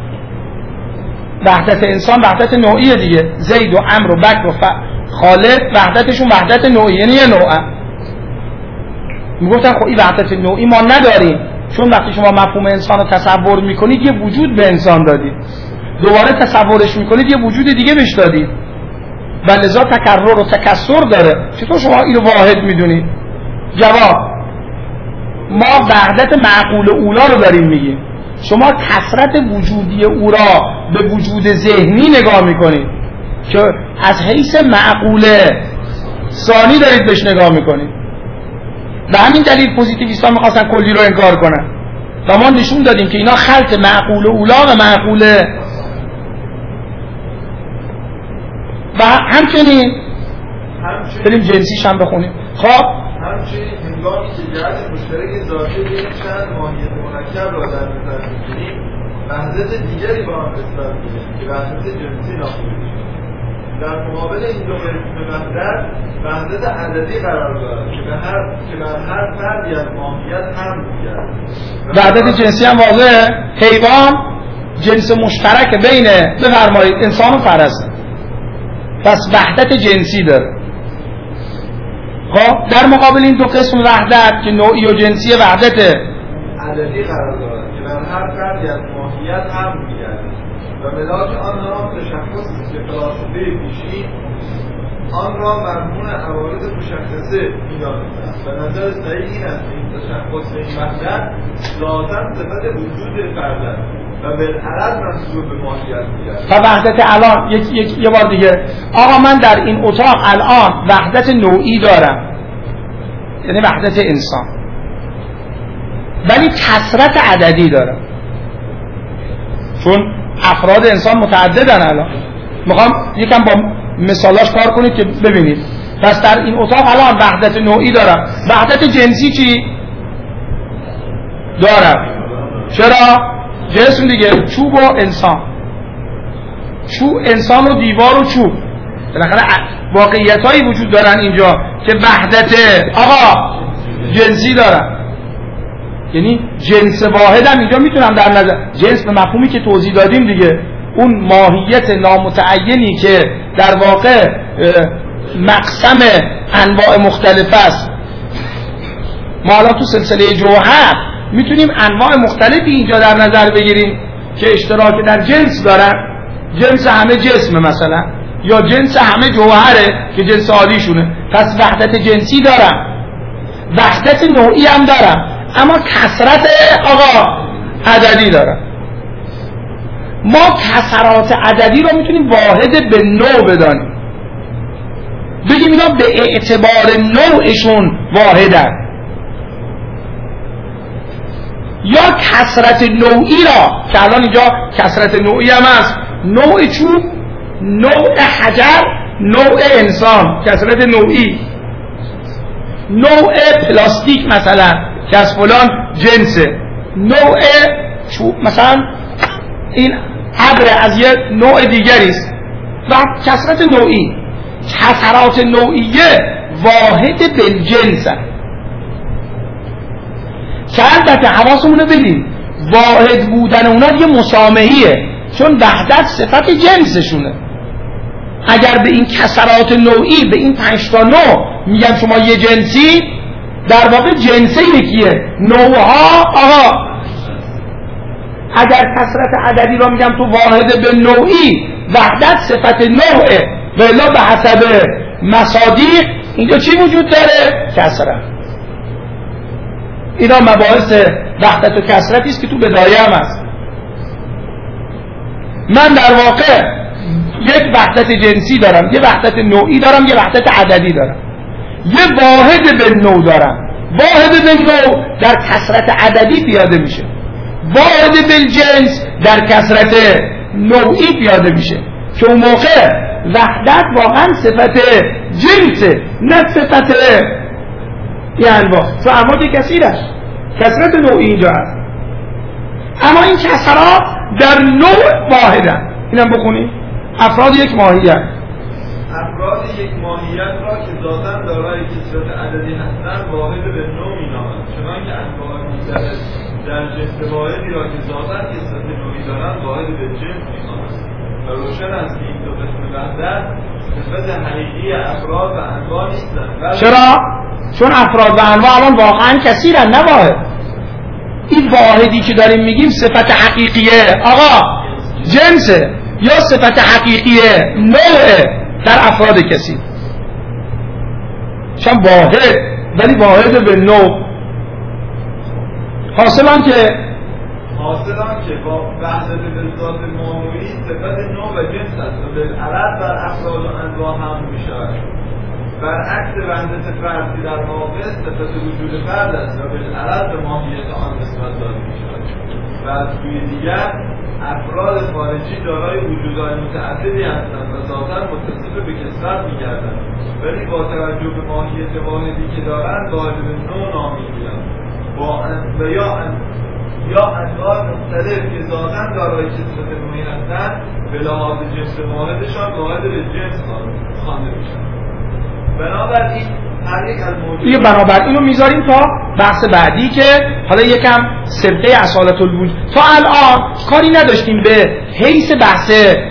Speaker 1: وحدت انسان وحدت نوعیه دیگه. زید و عمرو و بکر و خالد وحدتشون وحدت نوعیه، یعنی یه نوعه. میگفتن خب این وحدت نوعی ما نداریم، چون وقتی شما مفهوم انسان رو تصور میکنید یه وجود به انسان دادید. دوباره تصورش میکنید یه وجود دیگه بهش دادید و لذا تکرر و تکثر داره. چطور شما اینو واحد میدونید؟ جواب: ما وحدت معقول اولا رو داریم میگیم، شما کثرت وجودی او را به وجود ذهنی نگاه میکنید که از حیث معقول ثانی دارید بهش نگاه میکنید. به همین دلیل پوزیتیویست‌ها میخواستن کلی رو انکار کنن و ما نشون دادیم که اینا خلط معقول اولا و معقول. و همچنین بریم جنسیش هم بخونیم. خب
Speaker 2: همچنین هنگامی که جهت مشترک ذاتی بین چند ماهیت مرکب را در نظر می‌گیریم، وحدت دیگری با آن نسبت می‌دهیم که وحدت جنسی نامیده می‌شود. در مقابل این دو قسم وحدت عددی قرار دارد که بر هر فردی از ماهیت هم می‌گردد.
Speaker 1: وحدت جنسی هم واضحه. حیوان جنس مشترک بین بفرمایید انسان و فرس، پس وحدت جنسی داره. خب در مقابل این دو قسم وحدت که نوعی و جنسی وحدت
Speaker 2: عددی قرار دارد که بر هر فردی از ماهیت هم می‌گردد و ملاک آن را تشخصی که فلاسفه پیشین آن را مرهون عوارض مشخصه می‌دانستند. به نظر صحیح این است که این تشخص این وحدت ذاتاً صفت وجود فرد است و بالعرض منسوب به ماهیت می‌گردد.
Speaker 1: و وحدت الان یه بار دیگه، آقا من در این اتاق الان وحدت نوعی دارم، یعنی وحدت انسان، ولی کثرت عددی دارم چون افراد انسان متعددن. الان میخوام یکم با مثالاش کار کنید که ببینید. پس در این اتاق الان وحدت نوعی دارم. وحدت جنسی چی دارم؟ چرا؟ جسم دیگه، چوب و انسان، چوب انسان و دیوار و چوب، بالاخره واقعیتایی وجود دارن اینجا که وحدت آقا جنسی دارن. یعنی جنس واحدم اینجا میتونم در نظر، جنس به مفهومی که توضیح دادیم دیگه، اون ماهیت نامتعینی که در واقع مقسم انواع مختلف است. ما الان تو سلسله جوهر میتونیم انواع مختلفی اینجا در نظر بگیریم که اشتراک در جنس دارن. جنس همه جسم مثلا، یا جنس همه جوهره که جنس عالیشونه. پس وحدت جنسی دارم، وحدت نوعی هم دارم، اما کثرت آقا عددی دارم. ما کثرات عددی رو میتونیم واحد به نوع بدانیم، بگیم اینا به اعتبار نوعشون واحدن. یا کثرت نوعی را که الان اینجا کثرت نوعی هم هست، نوع چوب، نوع حجر، نوع انسان، کثرت نوعی. نوع پلاستیک مثلا که از فلان جنسه، نوع چوب مثلا این ابر از یه نوع دیگری است. و کثرت نوعی، کثرات نوعیه واحد بالجنس هست که البته حواسمون رو بدیم واحد بودن اونا یه مسامحیه، چون وحدت صفت جنسشونه. اگر به این کثرات نوعی، به این 5 تا نوع میگم شما یه جنسی، در واقع جنسه یکیه، نوعها آقا. اگر کثرت عددی رو میگم تو واحد به نوعی، وحدت صفت نوعه، ولی به حسب مصادیق اینجا چی وجود داره؟ کثرت. اینا مباحث وحدت و کثرتی است که تو بدایه هم هست. من در واقع یک وحدت جنسی دارم، یه وحدت نوعی دارم، یه وحدت عددی دارم، یه واحد به نوع دارم. واحد به نوع در کثرت عددی پیاده میشه، واحد بالجنس در کثرت نوعی پیاده میشه، که اون موقع وحدت واقعا صفت جنسه، نه صفت یه انواع. تو انواع کثیرش کثرت نوعی اینجا هست، اما این کثرات در نوع واحدن. اینم بخونید. افراد یک ماهیت،
Speaker 2: افراد یک ماهیت را که ذاتاً دارای کثرت عددی هستند واحد به نوع می‌نامند، چنانکه انواع مختلف در جنس واحدی را که ذاتاً کثرت نوعی دارند واحد به جنس می‌نامند. و روشن است که این دو قسم وحدت صفت حقیقی افراد و انواع نیستند.
Speaker 1: چرا؟ چون افراد و انواع الان واقعاً کثیرن، نه واحد. این واحدی که داریم میگیم صفت حقیقیه آقا، جنسه یا صفت حقیقیه، نوعه در افراد کسی. چون واحد ولی واحد به نوع. حاصلان که
Speaker 2: با وحدت ذات مانوی صفت نوع و جنس است و بالعرض بر افراد و انواع هم میشود. برعکس وحدت فردی در واقع صفت وجود فرد است و بالعرض به ماهیت آن نسبت داده میشود. و از سوی دیگر افراد خارجی دارای وجودهای متعددی هستند و ذاتاً متصف به کثرت می‌گردند، ولی با توجه به ماهیت واحدی که دارند واحد نوع نامی می‌گویند یا انواع مختلف که ذاتاً دارای کثرت نوعی هستند به لحاظ جنس واحدشان واحد به جنس خوانده می‌شوند. بنابراین هر یک از موجودات
Speaker 1: بنابراین رو میذاریم تا بحث بعدی که حالا یکم سبقه اصالت الوجود. تا الان کاری نداشتیم به حیث بحث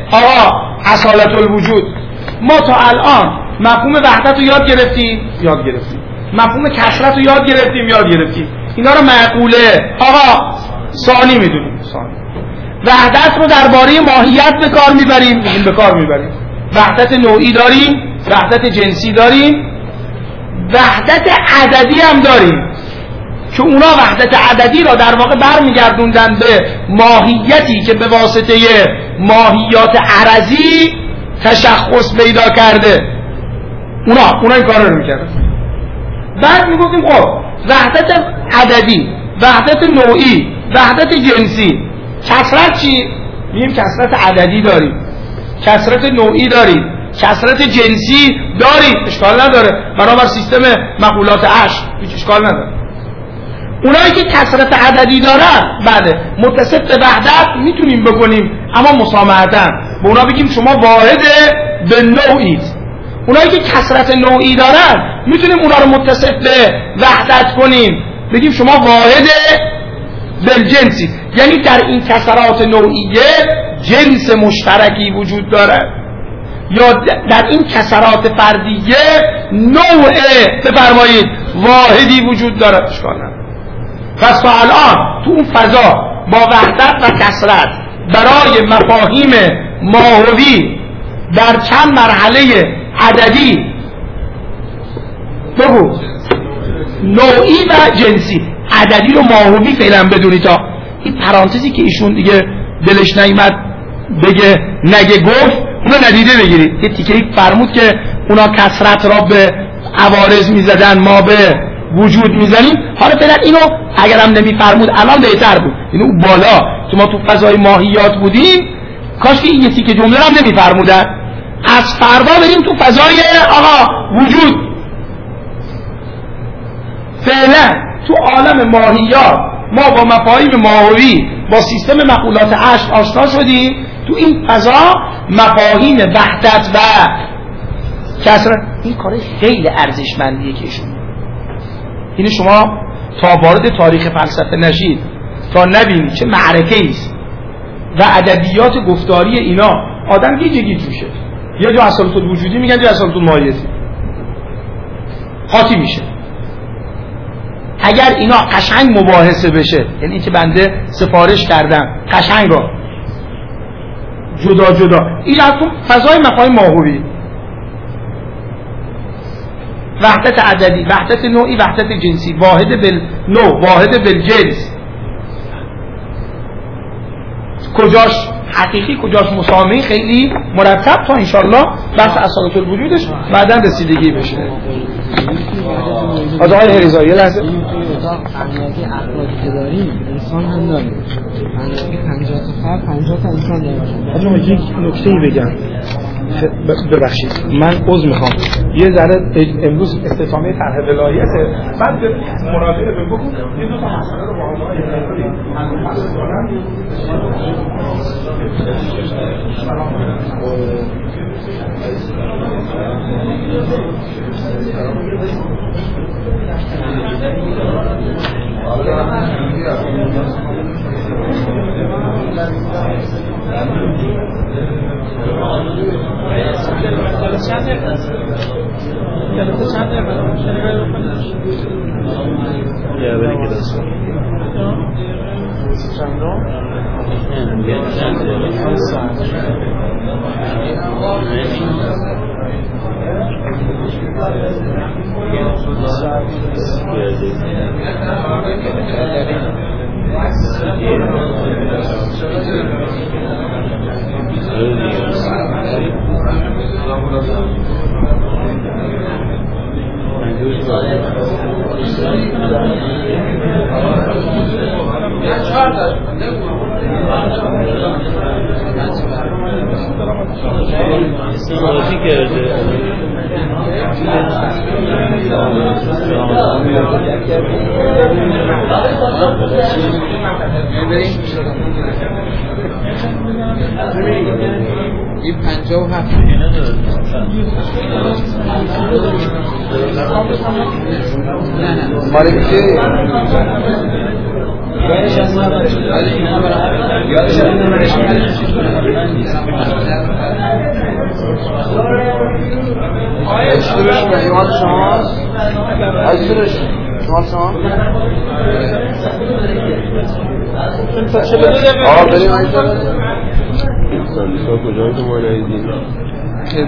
Speaker 1: اصالت الوجود. ما تا الان مفهوم وحدت رو یاد گرفتیم، مفهوم کثرت رو یاد گرفتیم. اینا رو معقوله ثانی میدونیم. وحدت رو درباره ماهیت به کار میبریم. وحدت نوعی داریم، وحدت جنسی داریم، وحدت عددی هم داریم که اونا وحدت عددی را در واقع برمیگردوندن به ماهیتی که به واسطه ماهیات عرضی تشخص پیدا کرده. اونا این کار رو میکردن. بعد میگفتیم خب وحدت عددی، وحدت نوعی، وحدت جنسی، کثرت چی؟ میگیم کثرت عددی داریم، کثرت نوعی داریم، کثرت جنسی داریم، اشکال نداره، بنابر سیستم مقولات عشر هیچ اشکال نداره. اونایی که کثرت عددی دارن بله متصف به وحدت میتونیم بکنیم، اما مسامحتاً به اونا بگیم شما واحد به نوعید. اونایی که کثرت نوعی دارن میتونیم اونا رو متصف به وحدت کنیم، بگیم شما واحد بالجنسی. یعنی در این کثرات نوعیه جنس مشترکی وجود داره، یا در این کثرات فردیه نوع بفرمایید واحدی وجود داره. اشکال نداره. پس تا الان تو اون فضا با وحدت و کثرت برای مفاهیم ماهوی در چند مرحله عددی بگو نوعی و جنسی، عددی رو ماهوی فعلا بدونی تا این پرانتزی که ایشون دیگه دلش نیامد بگه نگه گفت اونو ندیده بگیرید. یه تیکه‌ای فرمود که اونا کثرت را به عوارض میزدن، ما به وجود میزنیم. حالا فعلا اینو اگرم نمیفرمود الان بهتر بود. اینو بالا که ما تو فضای ماهیات بودیم کاش که این یه تیکه جمله هم نمیفرمودن. از فردا بریم تو فضای وجود. فعلا تو عالم ماهیات ما با مفاهیم ماهوی با سیستم مقولات عشق آشنا شدیم. تو این فضا مفاهیم وحدت و کثرت، این کار خیلی ارزشمندیه که اینو شما تا وارد تاریخ فلسفه نشید تا نبینید چه معرکه ایست و ادبیات گفتاری اینا آدم گیج جوشه. یا جو اصالت الوجودی میگن جو اصالت الماهیتی قاطی میشه. اگر اینا قشنگ مباحثه بشه، یعنی که بنده سفارش کردم قشنگ را جدا این از تو فضای مفاهیم ماهوی، وحدت عددی، وحدت نوعی، وحدت جنسی، واحد بالنوع، واحد بالجنس، کجاش حقیقی کجاش مسامحی، خیلی مرتب تا انشالله بحث اصالت الوجودش بعداً رسیدگی بشه. آقای هریزایی یه لحظه
Speaker 3: اخلاقی که داریم انسان هم داریم، اخلاقی 50 تا فرد 50 تا انسان داریم.
Speaker 1: آجا یک نکته‌ای بگم، ببخشید من عذر میخوام، یه ذره امروز استفاده طرح ولایته، بعد مراجعه بگو این دو تا مسئله رو با آقای هریزایی حل کنم.
Speaker 3: این 57
Speaker 4: مال کی؟ یادش اشتراش مال شماست؟ اشتراش مال شما؟ بریم اینجا.
Speaker 5: کجایی تو ما ندیدیم؟